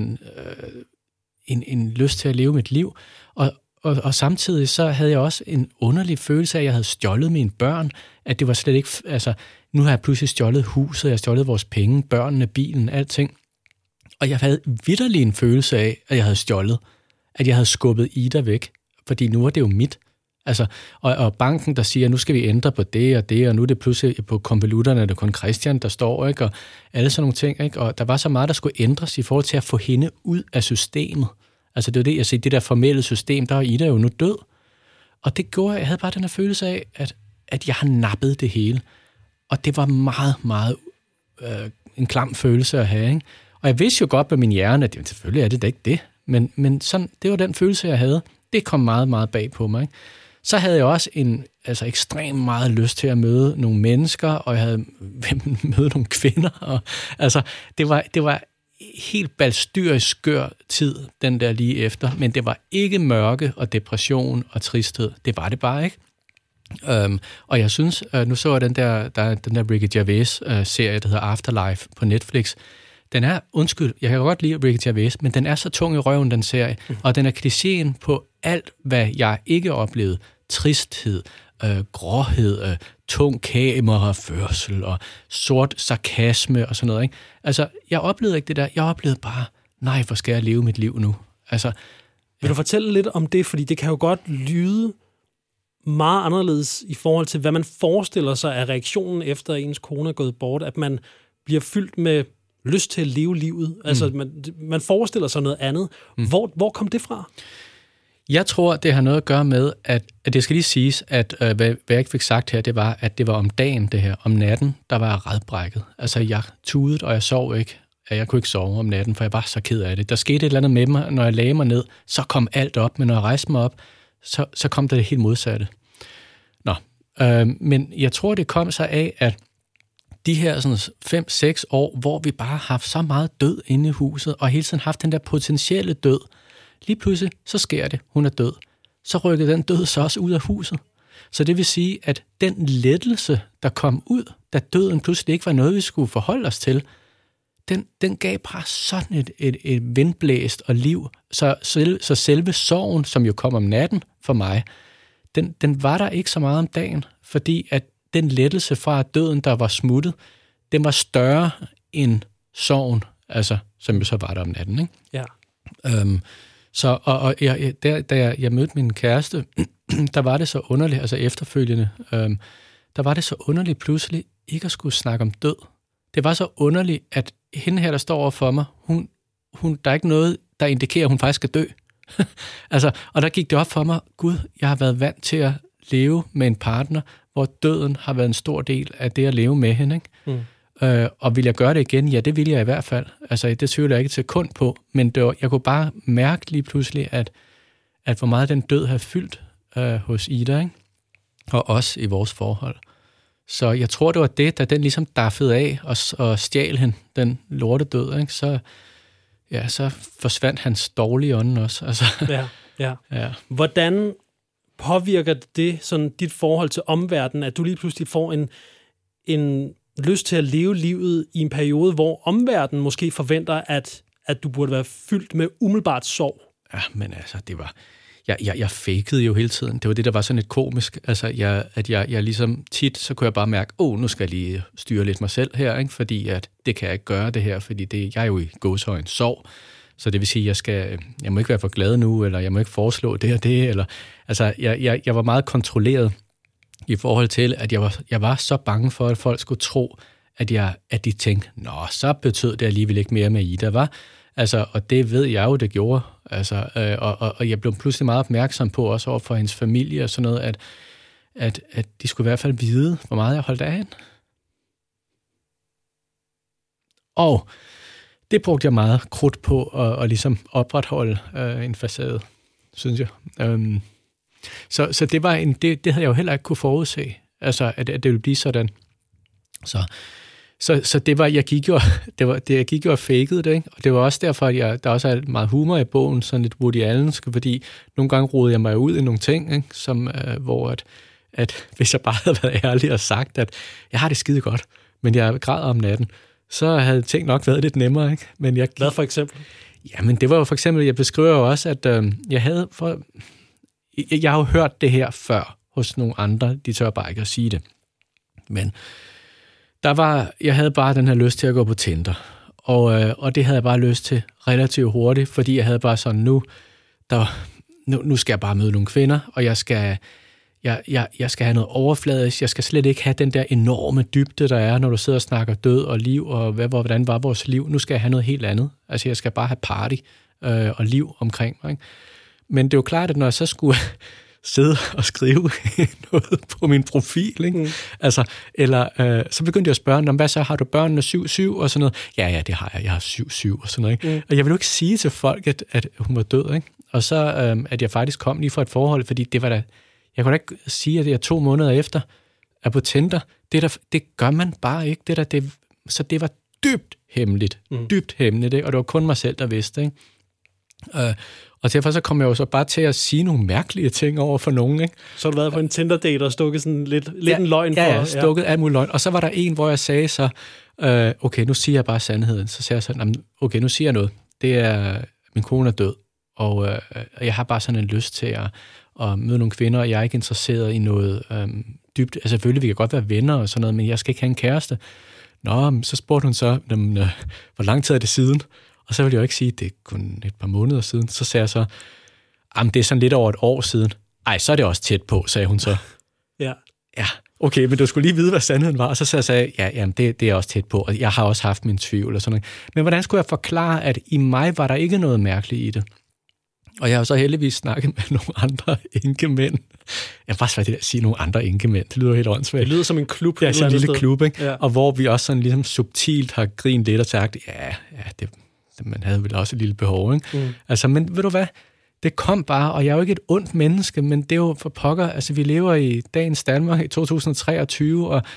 en lyst til at leve mit liv, og samtidig så havde jeg også en underlig følelse af, at jeg havde stjålet mine børn, at det var slet ikke, altså, nu har jeg pludselig stjålet huset, jeg har stjålet vores penge, børnene, bilen, alting. Og jeg havde vitterlig en følelse af, at jeg havde stjålet, at jeg havde skubbet Ida væk, fordi nu var det jo mit. Altså, og banken, der siger, nu skal vi ændre på det og det, og nu er det pludselig på konvolutterne, er det kun Christian, der står, ikke? Og alle sådan nogle ting, ikke? Og der var så meget, der skulle ændres i forhold til at få hende ud af systemet. Altså, det var det, jeg siger, det der formelle system, der var Ida jo nu død. Og det gjorde, jeg havde bare den her følelse af, at jeg har nappet det hele. Og det var meget, meget en klam følelse at have, ikke? Og jeg vidste jo godt med min hjerne, at selvfølgelig er det da ikke det. Men sådan, det var den følelse, jeg havde. Det kom meget, meget bag på mig, ikke? Så havde jeg også ekstremt meget lyst til at møde nogle mennesker, og jeg havde møde nogle kvinder. Og, altså, det var helt balstyrisk skør tid, den der lige efter, men det var ikke mørke og depression og tristhed. Det var det bare ikke. Og jeg synes, nu så jeg den der Ricky Gervais-serie, der hedder Afterlife på Netflix. Den er, jeg kan godt lide Ricky Gervais, men den er så tung i røven, den serie, og den er klichéen på alt, hvad jeg ikke oplevede. Tristhed, gråhed, tung kameraførsel og sort sarkasme og sådan noget, ikke? Altså, jeg oplevede ikke det der. Jeg oplevede bare, nej, hvor skal jeg leve mit liv nu? Altså, vil du fortælle lidt om det? Fordi det kan jo godt lyde meget anderledes i forhold til, hvad man forestiller sig af reaktionen efter ens kone er gået bort, at man bliver fyldt med lyst til at leve livet. Altså, man forestiller sig noget andet. Hvor kom det fra? Jeg tror, det har noget at gøre med, at det skal lige siges, at hvad jeg ikke fik sagt her, det var, at det var om dagen, det her. Om natten, der var jeg rædbrækket. Altså, jeg tudede, og jeg sov ikke. Jeg kunne ikke sove om natten, for jeg var så ked af det. Der skete et eller andet med mig, når jeg lagde mig ned, så kom alt op, men når jeg rejste mig op, så kom der det helt modsatte. Men jeg tror, det kom så af, at de her sådan 5-6 år, hvor vi bare har haft så meget død inde i huset, og hele tiden haft den der potentielle død, lige pludselig, så sker det. Hun er død. Så rykkede den død så også ud af huset. Så det vil sige, at den lettelse, der kom ud, da døden pludselig ikke var noget, vi skulle forholde os til, den gav bare sådan et vindblæst og liv. Så selve sorgen, som jo kom om natten for mig, den var der ikke så meget om dagen, fordi at den lettelse fra døden, der var smuttet, den var større end sorgen, altså, som jo så var der om natten, ikke? Ja. Da jeg mødte min kæreste, der var det så underligt, altså efterfølgende, der var det så underligt pludselig ikke at skulle snakke om død. Det var så underligt, at hende her, der står over for mig, der er ikke noget, der indikerer, at hun faktisk skal dø. Altså, og der gik det op for mig, Gud, jeg har været vant til at leve med en partner, hvor døden har været en stor del af det at leve med hende, ikke? Og vil jeg gøre det igen? Ja, det vil jeg i hvert fald. Altså, det tvivler jeg ikke til sekund på, men jeg kunne bare mærke lige pludselig, at hvor meget den død har fyldt hos Ida, ikke? Og os i vores forhold. Så jeg tror, det var det, da den ligesom daffede af og stjal hende, den lortedød, ikke? Så forsvandt hans dårlige ånd også. Altså. Ja. Hvordan påvirker det sådan dit forhold til omverdenen, at du lige pludselig får en lyst til at leve livet i en periode, hvor omverdenen måske forventer, at du burde være fyldt med umiddelbart sorg? Ja, men altså, jeg fakede jo hele tiden. Det var det, der var sådan lidt komisk. Altså, jeg ligesom tit, så kunne jeg bare mærke, nu skal jeg lige styre lidt mig selv her, ikke? Fordi at det kan jeg ikke gøre det her, fordi jeg er jo i gåsehøjne sov. Så det vil sige, jeg må ikke være for glad nu, eller jeg må ikke foreslå det og det. Eller, altså, jeg var meget kontrolleret i forhold til, at jeg var så bange for, at folk skulle tro, at de tænkte, så betød det alligevel ikke mere med Ida, var. Altså, og det ved jeg jo, det gjorde. Altså, og jeg blev pludselig meget opmærksom på, også over for hendes familie og sådan noget, at de skulle i hvert fald vide, hvor meget jeg holdt af hende. Og det brugte jeg meget krudt på at ligesom opretholde en facade, synes jeg. Så det var det havde jeg jo heller ikke kunne forudse, altså at det ville blive sådan. Så det var, jeg gik jo og fakede det, ikke? Og det var også derfor, at der også er meget humor i bogen, sådan lidt Woody Allensk, fordi nogle gange rodede jeg mig ud i nogle ting, ikke? Som, hvor at hvis jeg bare havde været ærlig og sagt, at jeg har det skide godt, men jeg græder om natten, så havde ting nok været lidt nemmere, ikke? Men hvad for eksempel? Jamen, det var jo for eksempel, jeg beskriver jo også, at jeg har jo hørt det her før hos nogle andre, de tør bare ikke at sige det. Men jeg havde bare den her lyst til at gå på Tinder, og det havde jeg bare lyst til relativt hurtigt, fordi jeg havde bare sådan, nu skal jeg bare møde nogle kvinder, og jeg skal have noget overfladisk, jeg skal slet ikke have den der enorme dybde, der er, når du sidder og snakker død og liv, og hvordan var vores liv. Nu skal jeg have noget helt andet. Altså, jeg skal bare have party og liv omkring mig, ikke? Men det er jo klart, at når jeg så skulle sidde og skrive noget på min profil, ikke? Altså, så begyndte jeg at spørge, hvad så, har du børnene 7-7 og sådan noget? Ja, det har jeg. Jeg har 7-7 og sådan noget, ikke? Og jeg ville jo ikke sige til folk, at hun var død, ikke? Og så, at jeg faktisk kom lige fra et forhold, fordi det var da. Jeg kunne da ikke sige, at jeg 2 måneder efter er på Tinder. Det gør man bare ikke. Så det var dybt hemmeligt. Dybt hemmeligt, ikke? Og det var kun mig selv, der vidste, ikke? Og derfor så kom jeg jo så bare til at sige nogle mærkelige ting over for nogen, ikke? Så har du været på en Tinder-date og stukket sådan lidt en løgn for? Ja, stukket alt muligt løgn. Og så var der en, hvor jeg sagde så, okay, nu siger jeg bare sandheden. Så sagde jeg sådan, okay, nu siger jeg noget. Det er, min kone er død, og jeg har bare sådan en lyst til at møde nogle kvinder, og jeg er ikke interesseret i noget dybt. Altså selvfølgelig, vi kan godt være venner og sådan noget, men jeg skal ikke have en kæreste. Så spurgte hun så, hvor lang tid er det siden? Og så ville jeg jo ikke sige, det er kun et par måneder siden. Så sagde jeg så, det er sådan lidt over et år siden. Ej, så er det også tæt på, sagde hun så. Ja, okay, men du skulle lige vide, hvad sandheden var. Og så sagde jeg, det er også tæt på, og jeg har også haft min tvivl og sådan noget. Men hvordan skulle jeg forklare, at i mig var der ikke noget mærkeligt i det? Og jeg har jo så heldigvis snakket med nogle andre enkemænd. Jeg har bare svært at sige nogle andre enkemænd. Det lyder helt åndssvagt. Det lyder som en klub. Ja, sådan en lille klub, ikke? Ja. Og hvor vi også sådan ligesom subtilt har grinet lidt og sagt, man havde vel også et lille behov, ikke? Altså, men ved du hvad? Det kom bare, og jeg er jo ikke et ondt menneske, men det er jo for pokker. Altså, vi lever i dagens Danmark i 2023, og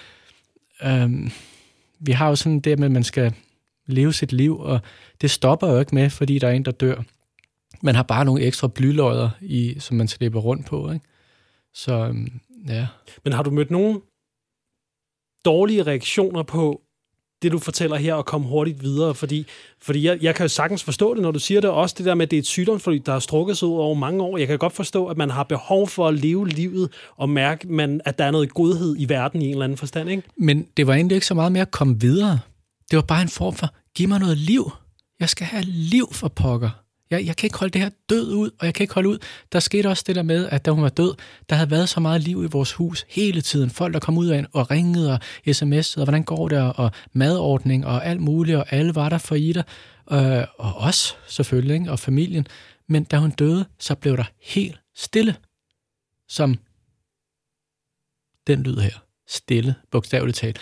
vi har jo sådan det med, at man skal leve sit liv, og det stopper jo ikke med, fordi der er en, der dør. Man har bare nogle ekstra blylodder som man slipper rundt på, ikke? Så, ja. Men har du mødt nogle dårlige reaktioner på det, du fortæller her, og komme hurtigt videre? Fordi jeg kan jo sagtens forstå det, når du siger det. Også det der med, at det er et sygdomsforløb, der har strukket sig ud over mange år. Jeg kan godt forstå, at man har behov for at leve livet og mærke, at der er noget godhed i verden i en eller anden forstand, ikke? Men det var egentlig ikke så meget med at komme videre. Det var bare en form for, giv mig noget liv. Jeg skal have liv for pokker. Jeg kan ikke holde det her død ud, og jeg kan ikke holde ud. Der skete også det der med, at da hun var død, der havde været så meget liv i vores hus hele tiden. Folk, der kom ud af og ringede og sms'ede, og hvordan går det, og madordning og alt muligt, og alle var der for Ida, og os selvfølgelig, ikke? Og familien. Men da hun døde, så blev der helt stille, som den lyd her. Stille, bogstaveligt talt.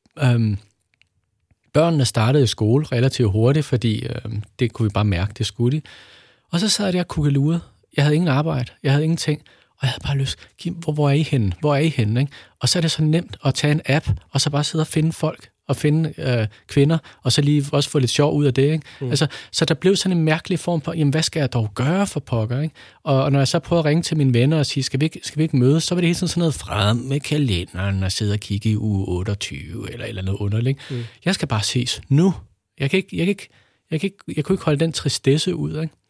Børnene startede i skole relativt hurtigt, fordi det kunne vi bare mærke, det skulle de. Og så sad jeg der og kukkelurede. Jeg havde ingen arbejde, jeg havde ingenting, og jeg havde bare lyst, hvor er I henne? Hvor er I henne? Ikke? Og så er det så nemt at tage en app, og så bare sidde og finde folk, og finde kvinder, og så lige også få lidt sjov ud af det. Ikke? Altså, så der blev sådan en mærkelig form på, jamen hvad skal jeg dog gøre for pokker? Ikke? Og når jeg så prøvede at ringe til mine venner og sige, skal vi ikke mødes, så var det hele tiden sådan noget frem med kalenderen og sidde og kigge i uge 28 eller noget underligt. Jeg skal bare ses nu. Jeg kunne ikke holde den tristesse ud. Ikke?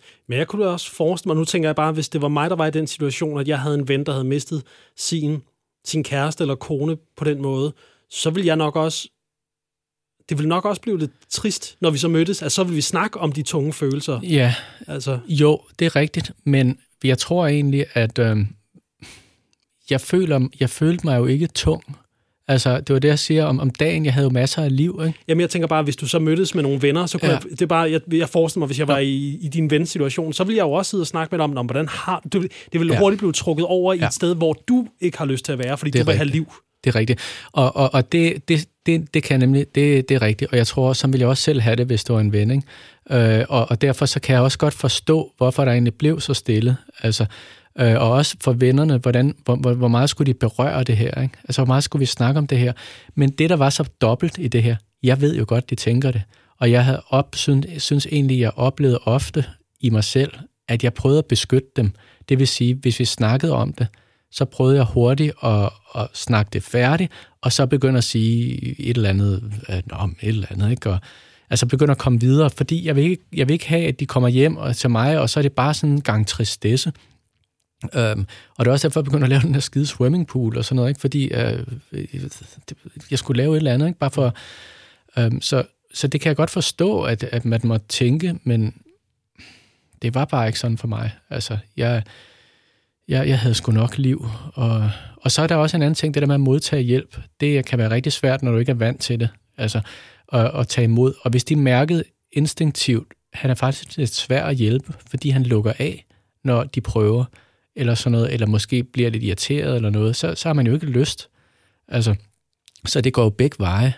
Men jeg kunne også forestille mig, nu tænker jeg bare, hvis det var mig, der var i den situation, at jeg havde en ven, der havde mistet sin kæreste eller kone på den måde, så ville jeg nok også, det ville nok også blive lidt trist, når vi så mødtes, at så ville vi snakke om de tunge følelser. Ja, altså. Jo, det er rigtigt, men jeg tror egentlig, at jeg følte mig jo ikke tung. Altså, det var det, jeg siger om dagen. Jeg havde jo masser af liv, ikke? Jamen, jeg tænker bare, hvis du så mødtes med nogle venner, så kunne det er bare, jeg forestiller mig, hvis jeg var i din vens situation, så ville jeg jo også sidde og snakke med dig om, hvordan har du det ville hurtigt blive trukket over i et sted, hvor du ikke har lyst til at være, fordi du vil have liv. Det er rigtigt. Og det kan nemlig, det er rigtigt. Og jeg tror, så ville jeg også selv have det, hvis det var en ven, ikke? Og derfor så kan jeg også godt forstå, hvorfor der egentlig blev så stille. Altså, og også for vennerne, hvor meget skulle de berøre det her, ikke? Altså, hvor meget skulle vi snakke om det her? Men det, der var så dobbelt i det her, jeg ved jo godt, de tænker det. Og jeg havde synes egentlig, jeg oplevede ofte i mig selv, at jeg prøvede at beskytte dem. Det vil sige, hvis vi snakkede om det, så prøvede jeg hurtigt at snakke det færdigt, og så begynder at sige et eller andet, ikke? Og altså begynder at komme videre, fordi jeg vil ikke have, at de kommer hjem til mig, og så er det bare sådan en gang tristesse. Og det er også derfor, jeg begyndte at lave den der skide swimmingpool og sådan noget, ikke? Fordi jeg skulle lave et eller andet, ikke? Bare for, så det kan jeg godt forstå, at man må tænke, men det var bare ikke sådan for mig. Altså, jeg havde sgu nok liv. Og så er der også en anden ting, det der med at modtage hjælp. Det kan være rigtig svært, når du ikke er vant til det. Altså, at tage imod. Og hvis de mærkede instinktivt, han er faktisk lidt svær at hjælpe, fordi han lukker af, når de prøver, eller sådan noget, eller måske bliver lidt irriteret eller noget, så har man jo ikke lyst. Altså, så det går jo begge veje.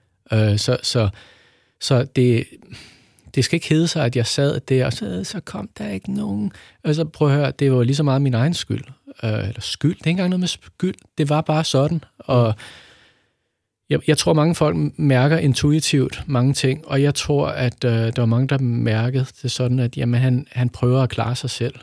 Så det skal ikke hedde sig, at jeg sad der, og så kom der ikke nogen. Og så prøv at høre, det var lige så meget min egen skyld. Eller skyld, det er ikke engang noget med skyld. Det var bare sådan. Og jeg tror, mange folk mærker intuitivt mange ting, og jeg tror, at der var mange, der mærkede det sådan, at jamen, han prøver at klare sig selv.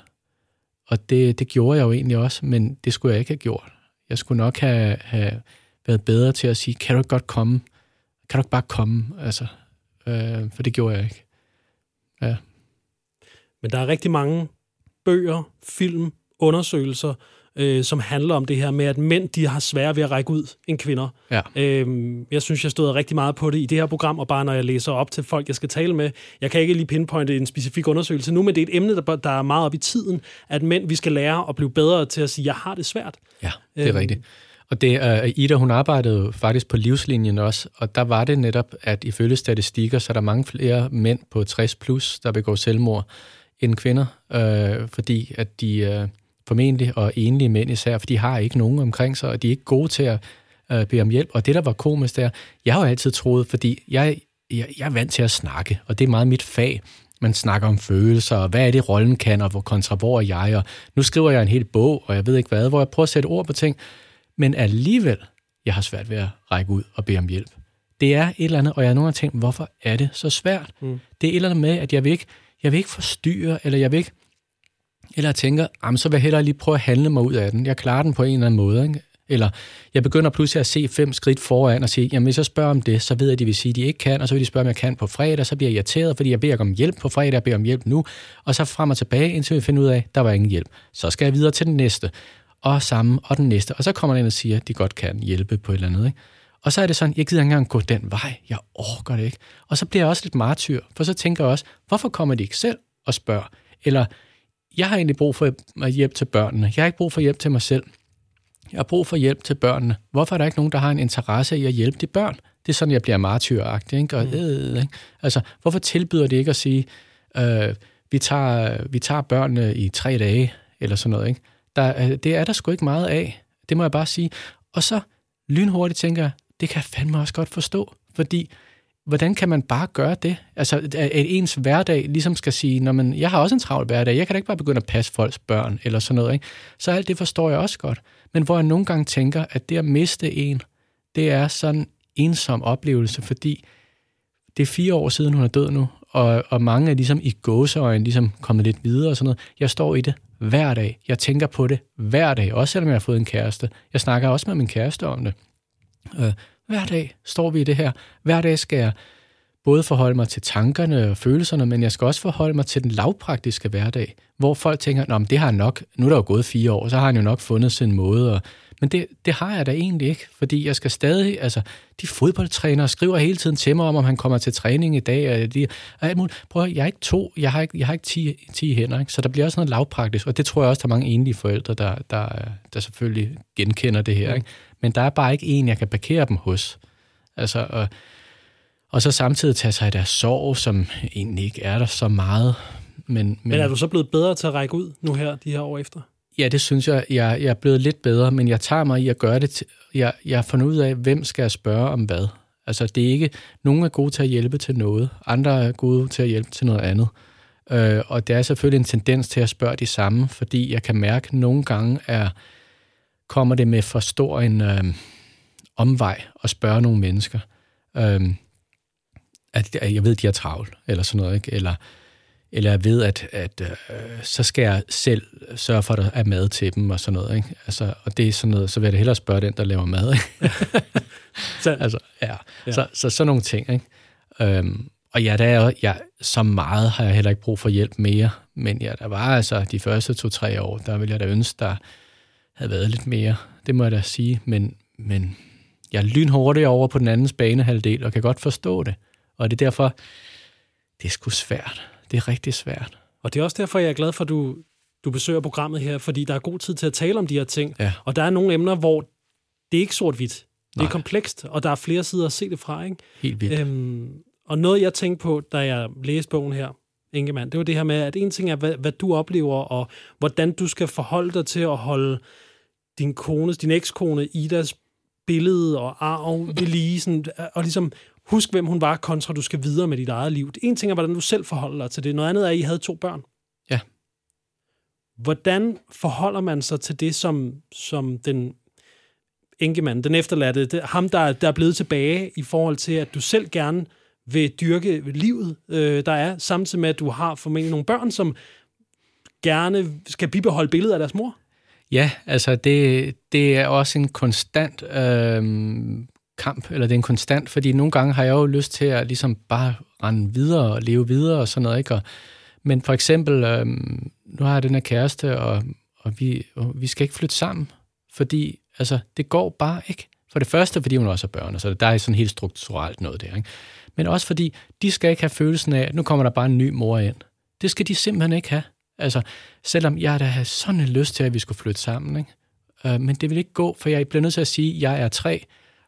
Og det gjorde jeg jo egentlig også, men det skulle jeg ikke have gjort. Jeg skulle nok have været bedre til at sige, kan du ikke godt komme? Kan du ikke bare komme? Altså, for det gjorde jeg ikke. Ja. Men der er rigtig mange bøger, film, undersøgelser, som handler om det her med, at mænd de har sværere ved at række ud end kvinder. Ja. Jeg synes, jeg stod rigtig meget på det i det her program, og bare når jeg læser op til folk, jeg skal tale med. Jeg kan ikke lige pinpointe en specifik undersøgelse nu, men det er et emne, der er meget op i tiden, at mænd, vi skal lære at blive bedre til at sige, jeg har det svært. Ja, det er rigtigt. Og Ida, hun arbejdede faktisk på Livslinjen også, og der var det netop, at ifølge statistikker, så er der mange flere mænd på 60+, der begår selvmord, end kvinder, fordi at de formentlig, og enlige mænd især, for de har ikke nogen omkring sig, og de er ikke gode til at bede om hjælp. Og det, der var komisk der, jeg har jo altid troet, fordi jeg er vant til at snakke, og det er meget mit fag. Man snakker om følelser, og hvad er det, rollen kan, og hvor er jeg, og nu skriver jeg en hel bog, og jeg ved ikke hvad, hvor jeg prøver at sætte ord på ting, men alligevel, jeg har svært ved at række ud og bede om hjælp. Det er et eller andet, og jeg har nogle gange tænkt, hvorfor er det så svært? Det er et eller andet med, at jeg vil ikke forstyrre, eller jeg vil ikke, eller jeg tænker, så vil jeg hellere lige prøve at handle mig ud af den. Jeg klarer den på en eller anden måde, ikke? Eller jeg begynder pludselig at se 5 skridt foran og sige, jamen hvis jeg spørger om det, så ved jeg, at de vil sige, at de ikke kan, og så vil de spørge, om jeg kan på fredag, så bliver jeg irriteret, fordi jeg beder om hjælp på fredag, jeg beder om hjælp nu, og så frem og tilbage, indtil vi finder ud af, at der var ingen hjælp. Så skal jeg videre til den næste, og samme, og den næste, og så kommer den ind og siger, at de godt kan hjælpe på et eller andet, ikke? Og så er det sådan, jeg gider ikke engang gå den vej, jeg orker det ikke. Og så bliver jeg også lidt martyr, for så tænker jeg også, hvorfor kommer de ikke selv og spørger? Eller, jeg har egentlig brug for hjælp til børnene, jeg har ikke brug for hjælp til mig selv. Jeg har brug for hjælp til børnene. Hvorfor er der ikke nogen, der har en interesse i at hjælpe de børn? Det er sådan, jeg bliver martyragtig, ikke? Og, ikke? Altså, hvorfor tilbyder det ikke at sige, vi tager børnene i 3 dage, eller sådan noget, ikke? Det er der sgu ikke meget af. Det må jeg bare sige. Og så lynhurtigt tænker jeg, det kan jeg fandme også godt forstå, fordi hvordan kan man bare gøre det? Altså, at ens hverdag ligesom skal sige, jeg har også en travl hverdag, jeg kan da ikke bare begynde at passe folks børn, eller sådan noget, ikke? Så alt det forstår jeg også godt. Men hvor jeg nogle gange tænker, at det at miste en, det er sådan en ensom oplevelse, fordi det er 4 år siden, hun er død nu, og mange er ligesom i gåseøjne ligesom kommet lidt videre og sådan noget. Jeg står i det hver dag. Jeg tænker på det hver dag, også selvom jeg har fået en kæreste. Jeg snakker også med min kæreste om det. Hver dag står vi i det her. Hver dag skal jeg både forholde mig til tankerne og følelserne, men jeg skal også forholde mig til den lavpraktiske hverdag, hvor folk tænker, nå, men det har han nok, nu er der jo gået 4 år, så har han jo nok fundet sin måde. Men det har jeg da egentlig ikke, fordi jeg skal stadig, altså, de fodboldtrænere skriver hele tiden til mig om han kommer til træning i dag, prøv at, jeg har ikke 10 hænder, ikke? Så der bliver også noget lavpraktisk, og det tror jeg også, der er mange enlige forældre, der selvfølgelig genkender det her, ikke? Men der er bare ikke en, jeg kan parkere dem hos. Altså, og så samtidig tage sig af deres sorg, som egentlig ikke er der så meget. Men er du så blevet bedre til at række ud nu her, de her år efter? Ja, det synes jeg. Jeg er blevet lidt bedre, men jeg tager mig i at gøre det. Jeg har fundet ud af, hvem skal jeg spørge om hvad. Altså, det er ikke... Nogen er gode til at hjælpe til noget. Andre er gode til at hjælpe til noget andet. Og der er selvfølgelig en tendens til at spørge de samme, fordi jeg kan mærke, at nogle gange kommer det med for stor en omvej at spørge nogle mennesker. At jeg ved, de er travlt, eller sådan noget, ikke? Eller jeg ved, at så skal jeg selv sørge for, at der er mad til dem, og sådan noget, ikke? Altså, og det er sådan noget, så vil jeg da hellere spørge den, der laver mad, ikke? Altså, ja. Så sådan nogle ting, ikke? Og ja, så meget har jeg heller ikke brug for hjælp mere, men ja, der var altså de første 2-3 år, der ville jeg da ønske, der havde været lidt mere. Det må jeg da sige, men jeg er lynhurtigt over på den andens banehalvdel, og kan godt forstå det. Og det er derfor, det er sgu svært. Det er rigtig svært. Og det er også derfor, jeg er glad for, at du besøger programmet her, fordi der er god tid til at tale om de her ting. Ja. Og der er nogle emner, hvor det er ikke sort-hvidt. Det er komplekst, og der er flere sider at se det fra, ikke? Helt vildt. Og noget, jeg tænkte på, da jeg læste bogen her, Ingemann, det var det her med, at en ting er, hvad du oplever, og hvordan du skal forholde dig til at holde din ekskone Idas billede og arv ved lige, sådan, og ligesom husk, hvem hun var, kontra du skal videre med dit eget liv. En ting er, hvordan du selv forholder dig til det. Noget andet er, at I havde 2 børn. Ja. Hvordan forholder man sig til det, som den enkemand, den efterladte, ham, der er blevet tilbage, i forhold til, at du selv gerne vil dyrke livet, der er, samtidig med, at du har formentlig nogle børn, som gerne skal bibeholde billedet af deres mor? Ja, altså det er også en konstant kamp, eller det er en konstant, fordi nogle gange har jeg jo lyst til at ligesom bare rende videre og leve videre og sådan noget, ikke? Men for eksempel, nu har jeg den her kæreste, og vi skal ikke flytte sammen, fordi altså, det går bare ikke. For det første, fordi hun også har børn, så der er sådan helt strukturelt noget der, ikke? Men også fordi, de skal ikke have følelsen af, at nu kommer der bare en ny mor ind. Det skal de simpelthen ikke have. Altså, selvom jeg da har sådan en lyst til, at vi skulle flytte sammen, ikke? Men det vil ikke gå, for jeg bliver nødt til at sige, at jeg er 3.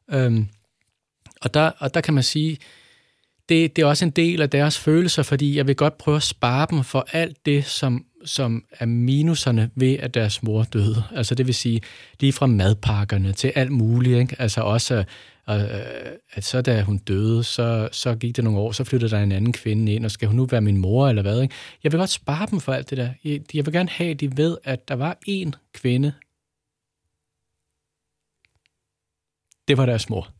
Og der kan man sige, det er også en del af deres følelser, fordi jeg vil godt prøve at spare dem for alt det, som er minuserne ved, at deres mor døde. Altså det vil sige, lige fra madpakkerne til alt muligt, ikke? Altså også, at så da hun døde, så gik det nogle år, så flyttede der en anden kvinde ind, og skal hun nu være min mor, eller hvad, ikke? Jeg vil godt spare dem for alt det der. Jeg vil gerne have, at de ved, at der var én kvinde. Det var deres mor.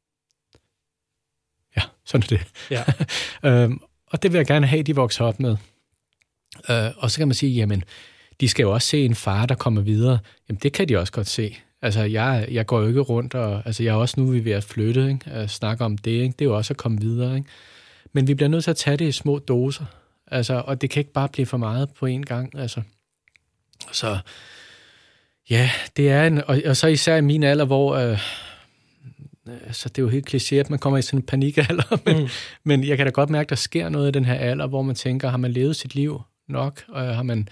Ja, sådan er det. Ja. Og det vil jeg gerne have, de vokser op med. Og så kan man sige, jamen, de skal jo også se en far, der kommer videre. Jamen, det kan de også godt se. Altså, jeg går jo ikke rundt, og altså, jeg er også nu ved at flytte, ikke? Snakke om det, ikke? Det er jo også at komme videre, ikke? Men vi bliver nødt til at tage det i små doser. Altså, og det kan ikke bare blive for meget på én gang, altså. Så, ja, det er og så især i min alder, hvor... Så det er jo helt kliché, at man kommer i sådan en panikalder, men jeg kan da godt mærke, at der sker noget i den her alder, hvor man tænker, har man levet sit liv nok, og har man,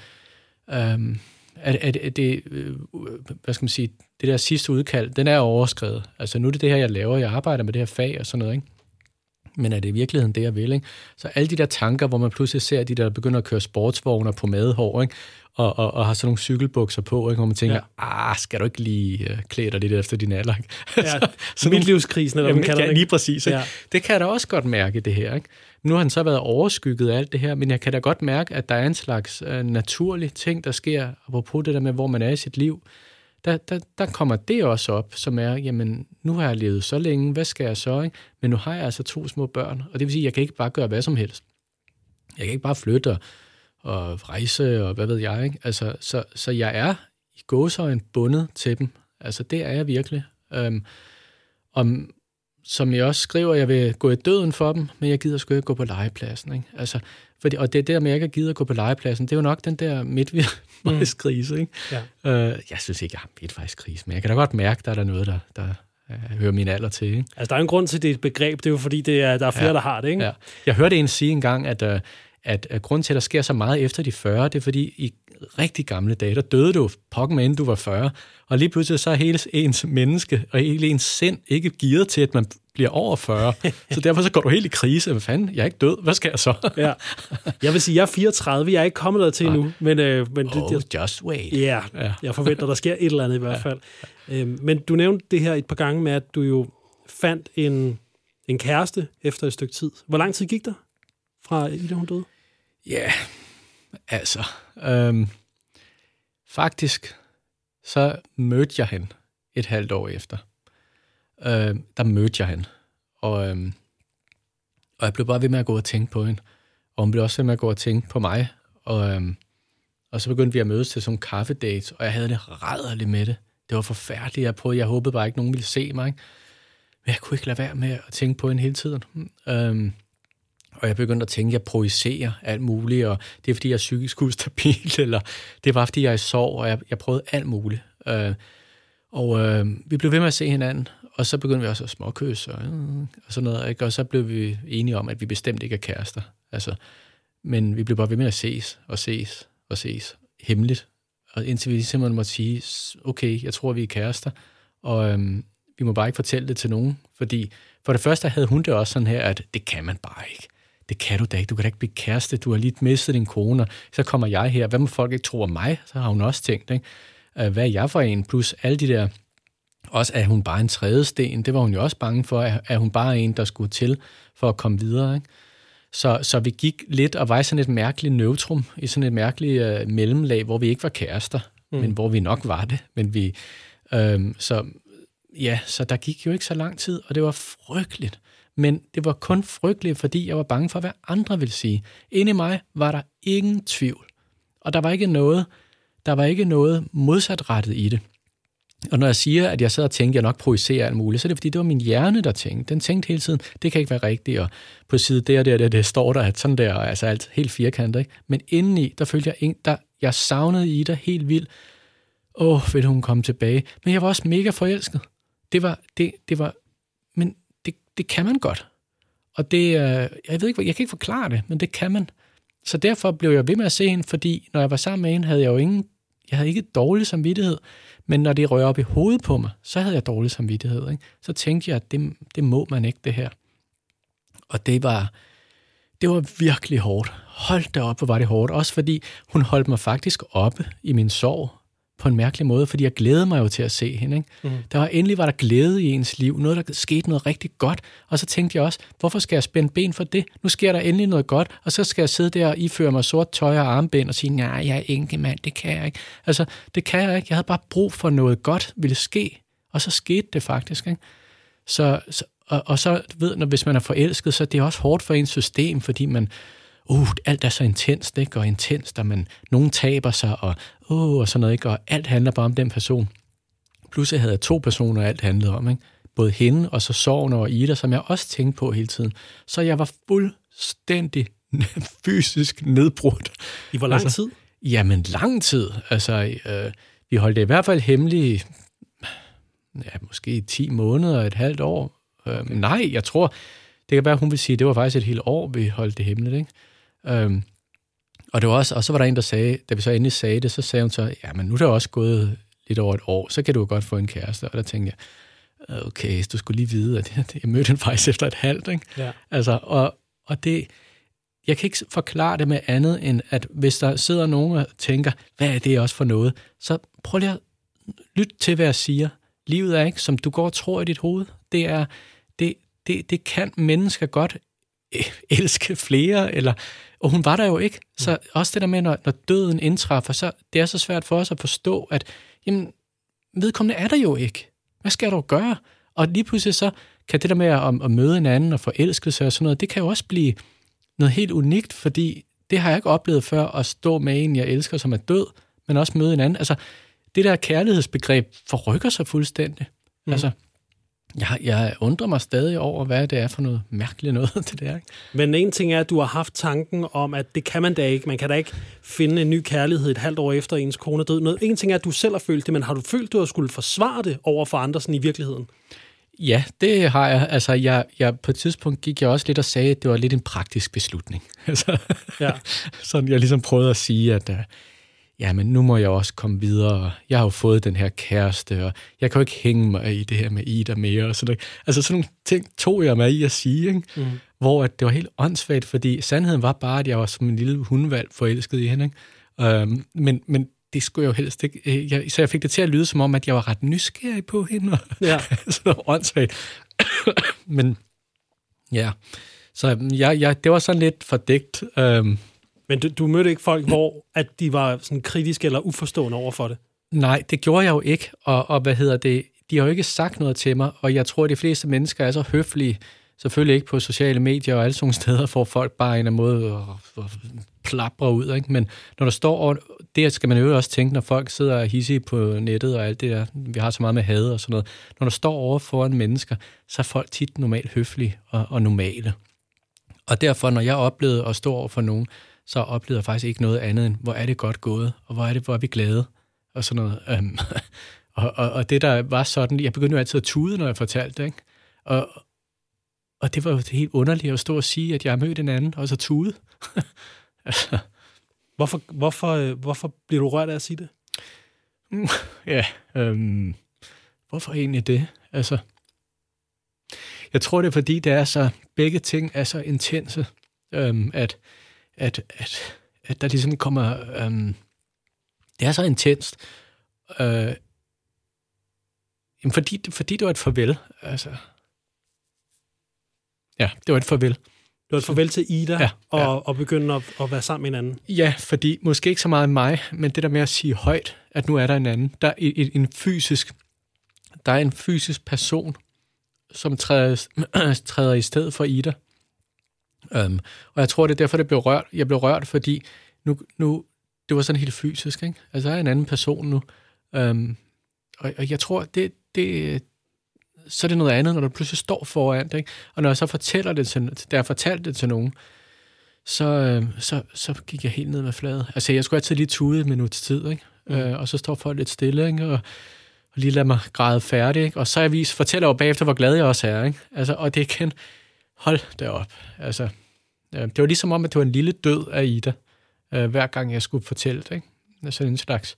det, hvad skal man sige, det der sidste udkald, den er overskredet. Altså nu er det her, jeg laver, jeg arbejder med det her fag og sådan noget, ikke? Men er det i virkeligheden det, jeg vil, ikke? Så alle de der tanker, hvor man pludselig ser de der begynder at køre sportsvogner på madehår, ikke? Og har sådan nogle cykelbukser på, ikke? Hvor man tænker, skal du ikke lige klæde dig lidt efter din alder, ikke? Ja, så midtlivskrisen, eller man kalder det. Lige præcis, ikke? Ja. Det kan jeg da også godt mærke, det her, ikke? Nu har han så været overskygget af alt det her, men jeg kan da godt mærke, at der er en slags naturlig ting, der sker, apropos det der med, hvor man er i sit liv. Der kommer det også op, som er, jamen, nu har jeg levet så længe, hvad skal jeg så, ikke? Men nu har jeg altså 2 små børn, og det vil sige, at jeg kan ikke bare gøre hvad som helst. Jeg kan ikke bare flytte og rejse, og hvad ved jeg, ikke? Altså, så jeg er i gåseøjne bundet til dem. Altså, det er jeg virkelig. som jeg også skriver, jeg vil gå i døden for dem, men jeg gider sgu ikke gå på legepladsen. Ikke? Altså, og det der med, at jeg ikke gider gå på legepladsen, det er jo nok den der midtvejskrise. Ikke? Ja. Jeg synes ikke, jeg har midtvejskrise, men jeg kan da godt mærke, at der er noget, der hører min alder til. Ikke? Altså, der er en grund til, det er et begreb. Det er jo fordi, der er flere, der har det. Ikke? Ja. Jeg hørte en sige engang, at grunden til, at der sker så meget efter de 40, det er fordi, i rigtig gamle dage, der døde du pokken med, inden du var 40, og lige pludselig så er hele ens menneske og hele ens sind ikke gearet til, at man bliver over 40. Så derfor så går du helt i krise. Hvad fanden? Jeg er ikke død. Hvad skal jeg så? Ja. Jeg vil sige, jeg er 34. Jeg er ikke kommet der til endnu. Men just wait. Ja, jeg forventer, der sker et eller andet i hvert fald. Men du nævnte det her et par gange med, at du jo fandt en kæreste efter et stykke tid. Hvor lang tid gik der fra Ida, hun døde? Ja, altså... faktisk, så mødte jeg hende et halvt år efter. Der mødte jeg hende. Og jeg blev bare ved med at gå og tænke på hende. Og hun blev også ved med at gå og tænke på mig. Og så begyndte vi at mødes til sådan en kaffedate, og jeg havde det rædderligt med det. Det var forfærdeligt. Jeg håbede bare ikke, nogen ville se mig. Ikke? Men jeg kunne ikke lade være med at tænke på hende hele tiden. Og jeg begyndte at tænke, at jeg projicerer alt muligt, og det er, fordi jeg er psykisk ustabil, eller det er bare, fordi jeg er i sorg, og jeg prøvede alt muligt. Vi blev ved med at se hinanden, og så begyndte vi også at småkysse og sådan noget, ikke? Og så blev vi enige om, at vi bestemt ikke er kærester. Altså, men vi blev bare ved med at ses, hemmeligt. Og indtil vi simpelthen måtte sige, okay, jeg tror, vi er kærester, og vi må bare ikke fortælle det til nogen, fordi for det første havde hun det også sådan her, at det kan man bare ikke. Det kan du da ikke. Du kan da ikke blive kæreste. Du har lige mistet din kone. Så kommer jeg her. Hvad må folk ikke tro om mig? Så har hun også tænkt, ikke? Hvad er jeg for en? Plus alle de der... Også er hun bare en trædesten. Det var hun jo også bange for. Er hun bare en, der skulle til for at komme videre, ikke? Så vi gik lidt og var i sådan et mærkeligt neutrum. I sådan et mærkeligt mellemlag, hvor vi ikke var kærester. Men hvor vi nok var det. Men vi... Så der gik jo ikke så lang tid, og det var frygteligt. Men det var kun frygteligt, fordi jeg var bange for, hvad andre ville sige. Inde i mig var der ingen tvivl. Og der var ikke noget modsatrettet i det. Og når jeg siger, at jeg sad og tænkte, at jeg nok projicerer alt muligt, så er det fordi, det var min hjerne, der tænkte. Den tænkte hele tiden, det kan ikke være rigtigt, og på side der står der, at sådan der, altså alt helt firkantet, ikke? Men indeni, der følte jeg savnede Ida helt vildt. Vil hun komme tilbage? Men jeg var også mega forelsket. Men det kan man godt. Og det, jeg ved ikke, jeg kan ikke forklare det, men det kan man. Så derfor blev jeg ved med at se hende, fordi når jeg var sammen med hende, havde jeg havde ikke dårlig samvittighed, men når det rører op i hovedet på mig, så havde jeg dårlig samvittighed. Ikke? Så tænkte jeg, at det må man ikke, det her. Og det var virkelig hårdt. Hold da op, hvor var det hårdt. Også fordi hun holdt mig faktisk oppe i min sorg på en mærkelig måde, fordi jeg glædede mig jo til at se hende. Ikke? Endelig var der glæde i ens liv, der skete noget rigtig godt, og så tænkte jeg også, hvorfor skal jeg spænde ben for det? Nu sker der endelig noget godt, og så skal jeg sidde der og iføre mig sort tøj og armbind og sige, nej, jeg er enkemand, det kan jeg ikke. Altså, det kan jeg ikke. Jeg havde bare brug for noget godt ville ske, og så skete det faktisk. Ikke? Så hvis man er forelsket, så det er også hårdt for ens system, fordi man alt er så intenst, ikke? Og intenst, og nogen taber sig, og sådan noget, ikke? Og alt handler bare om den person. Pludselig havde jeg 2 personer, alt handlede om, ikke? Både hende, og så sorgen over Ida, som jeg også tænkte på hele tiden. Så jeg var fuldstændig fysisk nedbrudt. I hvor lang tid? Jamen, lang tid. Altså, vi holdt det i hvert fald hemmeligt, måske 10 måneder, et halvt år. Okay. Nej, jeg tror, det kan være, hun vil sige, det var faktisk et helt år, vi holdt det hemmeligt, ikke? Og det var også, og så var der en, der sagde, da vi så endelig sagde det, så sagde hun så, ja, men nu er der også gået lidt over et år, så kan du jo godt få en kæreste. Og der tænkte jeg, okay, du skulle lige vide, at jeg mødte hende faktisk efter et halvt, ikke? Ja. Altså, og det, jeg kan ikke forklare det med andet, end at hvis der sidder nogen og tænker, hvad er det også for noget, så prøv lige at lytte til, hvad jeg siger. Livet er ikke, som du går og tror i dit hoved. Det kan mennesker godt elske flere, og hun var der jo ikke. Så også det der med, når døden indtræffer, så det er så svært for os at forstå, at jamen, vedkommende er der jo ikke. Hvad skal du gøre? Og lige pludselig så kan det der med at møde en anden og forelske sig og sådan noget, det kan jo også blive noget helt unikt, fordi det har jeg ikke oplevet før, at stå med en, jeg elsker, som er død, men også møde en anden. Altså, det der kærlighedsbegreb forrykker sig fuldstændig. Altså, Jeg undrer mig stadig over, hvad det er for noget mærkeligt noget, det der. Ikke? Men en ting er, at du har haft tanken om, at det kan man da ikke. Man kan da ikke finde en ny kærlighed et halvt år efter ens kone død. En ting er, at du selv har følt det, men har du følt, du har skulle forsvare det over for andre sådan i virkeligheden? Ja, det har jeg. Altså, jeg på et tidspunkt gik jeg også lidt og sagde, at det var lidt en praktisk beslutning. Altså, ja. Sådan jeg ligesom prøvede at sige, at men nu må jeg også komme videre. Jeg har jo fået den her kæreste, og jeg kan jo ikke hænge mig i det her med Ida mere. Og sådan. Altså sådan nogle ting tog jeg mig i at sige, ikke? Mm. Hvor at det var helt åndssvagt, fordi sandheden var bare, at jeg var som en lille hundvalg forelsket i hende. Ikke? Men det skulle jeg jo helst ikke. Så jeg fik det til at lyde som om, at jeg var ret nysgerrig på hende. Ja. Så det var åndssvagt. Men ja, så det var sådan lidt fordækt. Men du mødte ikke folk, hvor at de var sådan kritiske eller uforstående over for det? Nej, det gjorde jeg jo ikke. Og hvad hedder det? De har jo ikke sagt noget til mig, og jeg tror, at de fleste mennesker er så høflige, selvfølgelig ikke på sociale medier og alle sådan steder, får folk bare en eller anden måde plapper ud. Ikke? Men når der står, det skal man jo også tænke, når folk sidder hissige på nettet og alt det der, vi har så meget med had og sådan noget. Når der står over foran mennesker, så er folk tit normalt høflige og normale. Og derfor, når jeg oplevede at stå over for nogen, så oplevede jeg faktisk ikke noget andet end, hvor er det godt gået, og hvor er vi glade, og sådan noget. Og det, der var sådan, jeg begyndte jo altid at tude, når jeg fortalte det, ikke? Og det var jo helt underligt at stå og sige, at jeg har mødt en anden, og så tude. Altså. Hvorfor bliver du rørt af at sige det? Ja, hvorfor egentlig det? Altså, jeg tror, det er fordi, det er så, begge ting er så intense, at der ligesom kommer... det er så intenst. Fordi det var et farvel. Altså. Ja, det var et farvel. Det var et farvel til Ida, ja. Og begynde at være sammen med en anden. Ja, fordi måske ikke så meget mig, men det der med at sige højt, at nu er der en anden. Der er en fysisk person, som træder i stedet for Ida. Og jeg tror, det er derfor, jeg blev rørt, fordi nu det var sådan helt fysisk, ikke? Altså, jeg er en anden person nu. Og jeg tror, så er det noget andet, når du pludselig står foran det, ikke? Og når jeg så fortæller det da jeg fortalte det til nogen, så gik jeg helt ned med fladet. Altså, jeg skulle altid lige tude et minuts tid, ikke? Og så står folk lidt stille, ikke? Og lige lader mig græde færdig, ikke? Og så fortæller jeg bagefter, hvor glad jeg også er, ikke? Altså, og det kan hold derop. Altså, det var ligesom om, at det var en lille død af Ida, hver gang jeg skulle fortælle det, ikke? Altså en slags,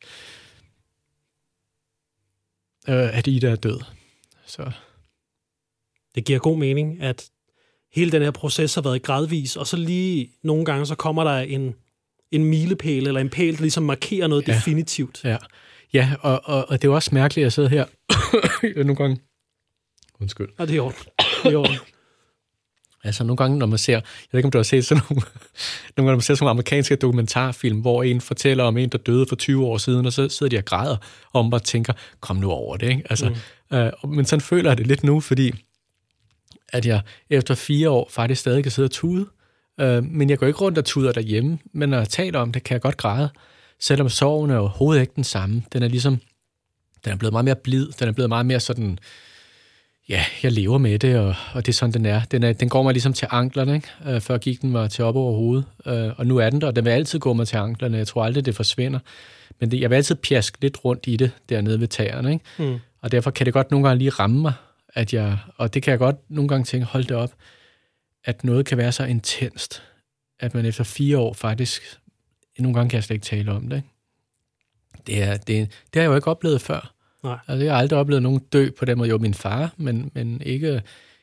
at Ida er død. Så. Det giver god mening, at hele den her proces har været gradvis, og så lige nogle gange, så kommer der en milepæl, eller en pæl, der ligesom markerer noget definitivt. Ja, og det er også mærkeligt, at jeg sidder her nogle gange. Undskyld. Ja, det er ordentligt. Altså nogle gange, når man ser, jeg ved ikke, om du har set sådan nogle gange, når man ser sådan nogle amerikanske dokumentarfilm, hvor en fortæller om en, der døde for 20 år siden, og så sidder de og græder, og man bare tænker, kom nu over det, ikke? Altså, men sådan føler jeg det lidt nu, fordi at jeg efter 4 år faktisk stadig kan sidde og tude, men jeg går ikke rundt og tuder derhjemme, men når jeg taler om det, kan jeg godt græde, selvom sorgen er overhovedet ikke den samme. Den er blevet meget mere blid, den er blevet meget mere sådan, ja, jeg lever med det, og det er sådan, den er. Den går mig ligesom til anklerne, ikke? Før gik den mig til op over hovedet, og nu er den der, og den vil altid gå mig til anklerne. Jeg tror aldrig, det forsvinder. Men jeg vil altid pjaske lidt rundt i det, dernede ved tæerne, ikke? Og derfor kan det godt nogle gange lige ramme mig, og det kan jeg godt nogle gange tænke, hold det op, at noget kan være så intenst, at man efter 4 år faktisk, nogle gange kan jeg slet ikke tale om det, ikke? Det har jeg jo ikke oplevet før. Nej. Altså, jeg har aldrig oplevet nogen dø på den måde. Jo, min far, men ikke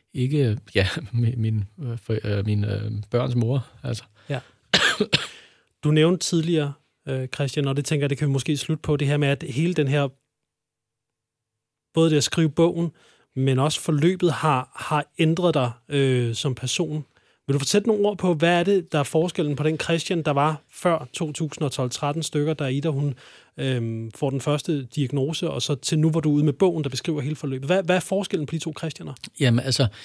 min børns mor. Altså. Ja. Du nævnte tidligere, Christian, og det tænker jeg, det kan vi måske slutte på, det her med, at hele den her, både det at skrive bogen, men også forløbet har ændret dig som person. Vil du fortælle nogle ord på, hvad er det, der er forskellen på den Christian, der var før 2012-13 stykker, da Ida hun får den første diagnose, og så til nu, hvor du er ude med bogen, der beskriver hele forløbet. Hvad er forskellen på de 2 Christianer? Jamen altså,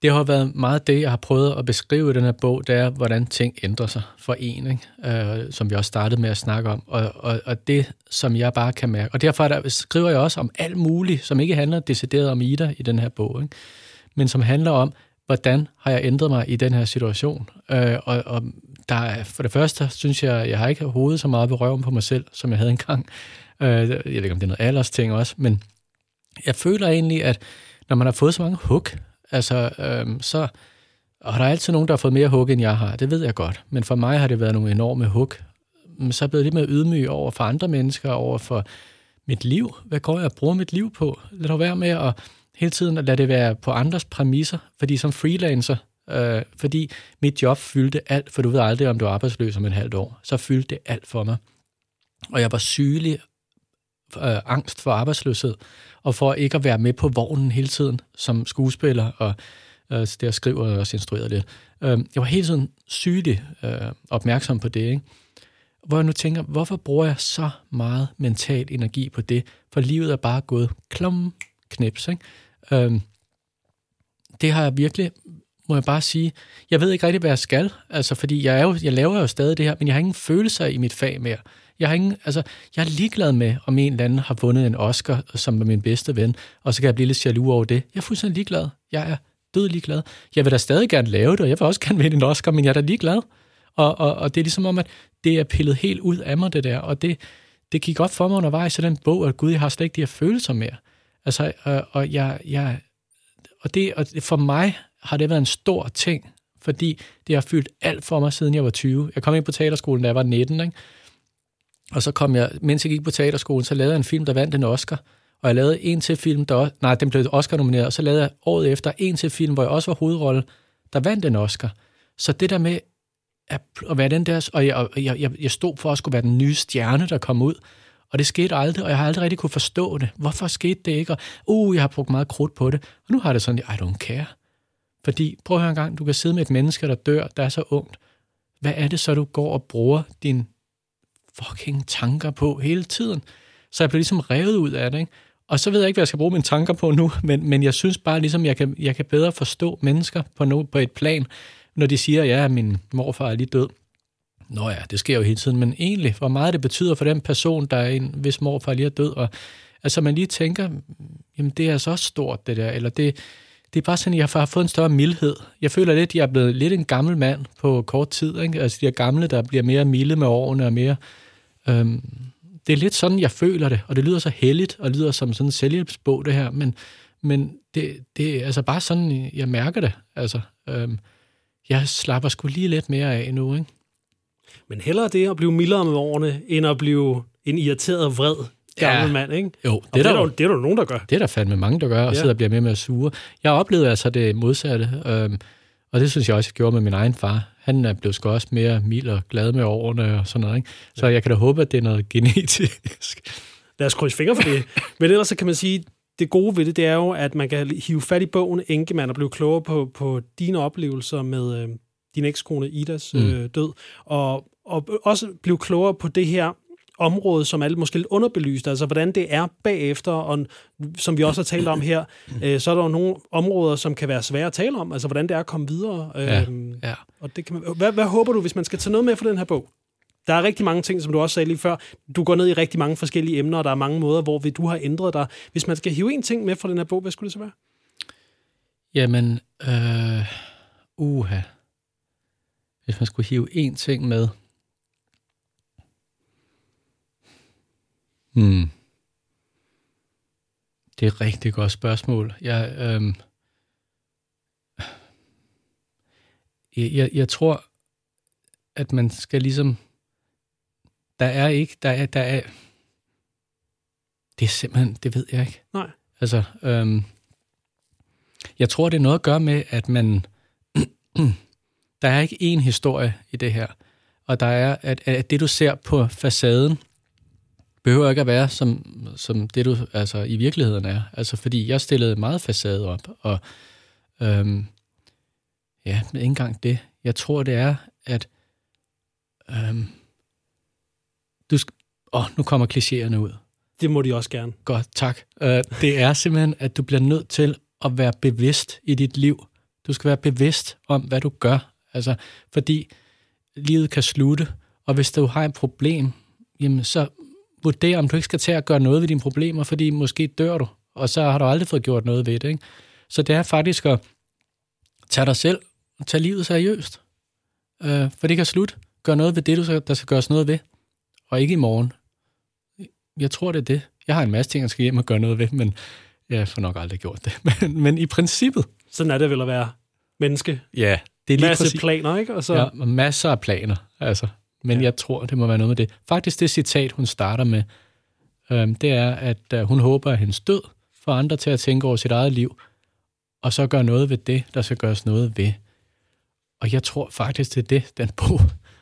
det har været meget det, jeg har prøvet at beskrive i den her bog, det er, hvordan ting ændrer sig for en, ikke? Som vi også startede med at snakke om. Og det, som jeg bare kan mærke. Og derfor skriver jeg også om alt muligt, som ikke handler decideret om Ida i den her bog, ikke? Men som handler om, hvordan har jeg ændret mig i den her situation. Og der er, for det første, synes jeg har ikke hovedet så meget ved røven på mig selv, som jeg havde engang. Jeg ved ikke, om det er noget alders ting også, men jeg føler egentlig, at når man har fået så mange hug, altså, så... Og der er altid nogen, der har fået mere hug, end jeg har. Det ved jeg godt. Men for mig har det været nogle enorme hug. Så er jeg blevet lidt mere ydmyg over for andre mennesker, over for mit liv. Hvad går jeg at bruge mit liv på? Lad det være med at hele tiden at lade det være på andres præmisser. Fordi som freelancer, fordi mit job fyldte alt, for du ved aldrig, om du er arbejdsløs om et halvt år, så fyldte det alt for mig. Og jeg var sygelig angst for arbejdsløshed, og for ikke at være med på vognen hele tiden som skuespiller, og det jeg skriver og også instrueret lidt. Jeg var hele tiden sygelig opmærksom på det, ikke? Hvor jeg nu tænker, hvorfor bruger jeg så meget mental energi på det? For livet er bare gået knips, ikke? Det har jeg virkelig, må jeg bare sige, jeg ved ikke rigtig, hvad jeg skal, altså fordi jeg laver jo stadig det her, men jeg har ingen følelser i mit fag mere. Jeg er ligeglad med, om en eller anden har vundet en Oscar, som er min bedste ven, og så kan jeg blive lidt jaloux over det. Jeg er fuldstændig ligeglad. Jeg er død ligeglad. Jeg vil da stadig gerne lave det, og jeg vil også gerne vinde en Oscar, men jeg er da ligeglad. Og det er ligesom om, at det er pillet helt ud af mig, det der, og det gik op for mig undervejs i den bog, at Gud, jeg har slet ikke de her følelser mere. Altså, og for mig har det været en stor ting, fordi det har fyldt alt for mig, siden jeg var 20. Jeg kom ind på teaterskolen, da jeg var 19, ikke? Og så kom jeg, mens jeg gik på teaterskolen, så lavede jeg en film, der vandt en Oscar. Og jeg lavede en til film, den blev Oscar-nomineret, og så lavede jeg året efter en til film, hvor jeg også var hovedrolle, der vandt en Oscar. Så det der med at være den der, og jeg stod for at skulle være den nye stjerne, der kom ud, og det skete aldrig, og jeg har aldrig rigtig kunne forstå det. Hvorfor skete det ikke? Og jeg har brugt meget krudt på det, og nu har det sådan, I don't care. Fordi, prøv at høre en gang, du kan sidde med et menneske, der dør, der er så ungt. Hvad er det så, du går og bruger dine fucking tanker på hele tiden? Så jeg blev ligesom revet ud af det, ikke? Og så ved jeg ikke, hvad jeg skal bruge mine tanker på nu, men jeg synes bare ligesom, jeg kan bedre forstå mennesker på et plan, når de siger, ja, min morfar er lige død. Nå ja, det sker jo hele tiden, men egentlig, hvor meget det betyder for den person, der er en, hvis morfar lige er død, og altså man lige tænker, jamen det er altså også stort det der, eller det er bare sådan, jeg har fået en større mildhed. Jeg føler lidt, at jeg er blevet lidt en gammel mand på kort tid, ikke? Altså de her gamle, der bliver mere milde med årene og mere... det er lidt sådan, jeg føler det, og det lyder så helligt, og lyder som sådan en selvhjælpsbog, det her, men det er altså bare sådan, jeg mærker det. Altså, jeg slapper sgu lige lidt mere af nu, ikke? Men hellere det at blive mildere med årene, end at blive en irriteret, vred gammel mand, ikke? Jo, det er der nogen, der gør. Det er der fandme mange, der gør, og sidder og bliver med at sure. Jeg oplevede altså det modsatte, og det synes jeg også, jeg gjorde med min egen far. Han er blevet sgu også mere mild og glad med årene og sådan noget, ikke? Så jeg kan da håbe, at det er noget genetisk. Lad os krydse fingre for det. Men ellers så kan man sige, det gode ved det er jo, at man kan hive fat i bogen Enkemand og blive klogere på dine oplevelser med din ekskone Idas død, og også blive klogere på det her område, som er måske lidt underbelyst, altså hvordan det er bagefter, og som vi også har talt om her, så er der jo nogle områder, som kan være svære at tale om, altså hvordan det er at komme videre. Og det kan man, hvad håber du, hvis man skal tage noget med fra den her bog? Der er rigtig mange ting, som du også sagde lige før. Du går ned i rigtig mange forskellige emner, og der er mange måder, hvor du har ændret dig. Hvis man skal hive en ting med fra den her bog, hvad skulle det så være? Jamen, hvis man skulle hive en ting med. Det er et rigtig godt spørgsmål. Jeg tror, at man skal ligesom... Der er... Det er simpelthen... Det ved jeg ikke. Nej. Altså, jeg tror, det er noget at gøre med, at man... Der er ikke én historie i det her. Og der er, at det, du ser på facaden, behøver ikke at være som det, du altså, i virkeligheden er. Altså, fordi jeg stillede meget facade op, og men ikke engang det. Jeg tror, det er, at nu kommer klichéerne ud. Det må de også gerne. Godt, tak. Det er simpelthen, at du bliver nødt til at være bevidst i dit liv Du skal være bevidst om, hvad du gør. Altså, fordi livet kan slutte, og hvis du har et problem, jamen så vurder, om du ikke skal til at gøre noget ved dine problemer, fordi måske dør du, og så har du aldrig fået gjort noget ved det. Ikke? Så det er faktisk at tage dig selv og tage livet seriøst. For det kan slutte. Gør noget ved det, der skal gøres noget ved, og ikke i morgen. Jeg tror, det er det. Jeg har en masse ting, jeg skal hjem og gøre noget ved, men jeg får nok aldrig gjort det. Men i princippet... Sådan er det vel at være menneske. Ja, det er lige masse planer, ikke? Og så... Ja, masser af planer, altså. Men jeg tror, det må være noget med det. Faktisk det citat, hun starter med, det er, at hun håber, at hendes død får andre til at tænke over sit eget liv, og så gøre noget ved det, der skal gøres noget ved. Og jeg tror faktisk, det er det, den bog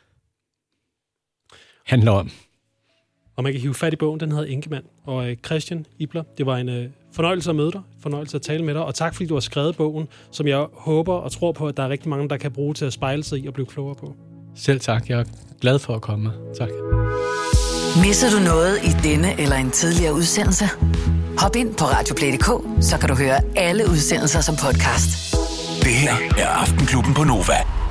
handler om. Og man kan hive fat i bogen, den hedder Enkemand. Og Christian Ibler, det var en fornøjelse at møde dig, fornøjelse at tale med dig, og tak fordi du har skrevet bogen, som jeg håber og tror på, at der er rigtig mange, der kan bruge til at spejle sig i og blive klogere på. Selv tak, jeg er glad for at komme. Tak. Misser du noget i denne eller en tidligere udsendelse? Hop ind på radioplay.dk, så kan du høre alle udsendelser som podcast. Det her er Aftenklubben på Nova.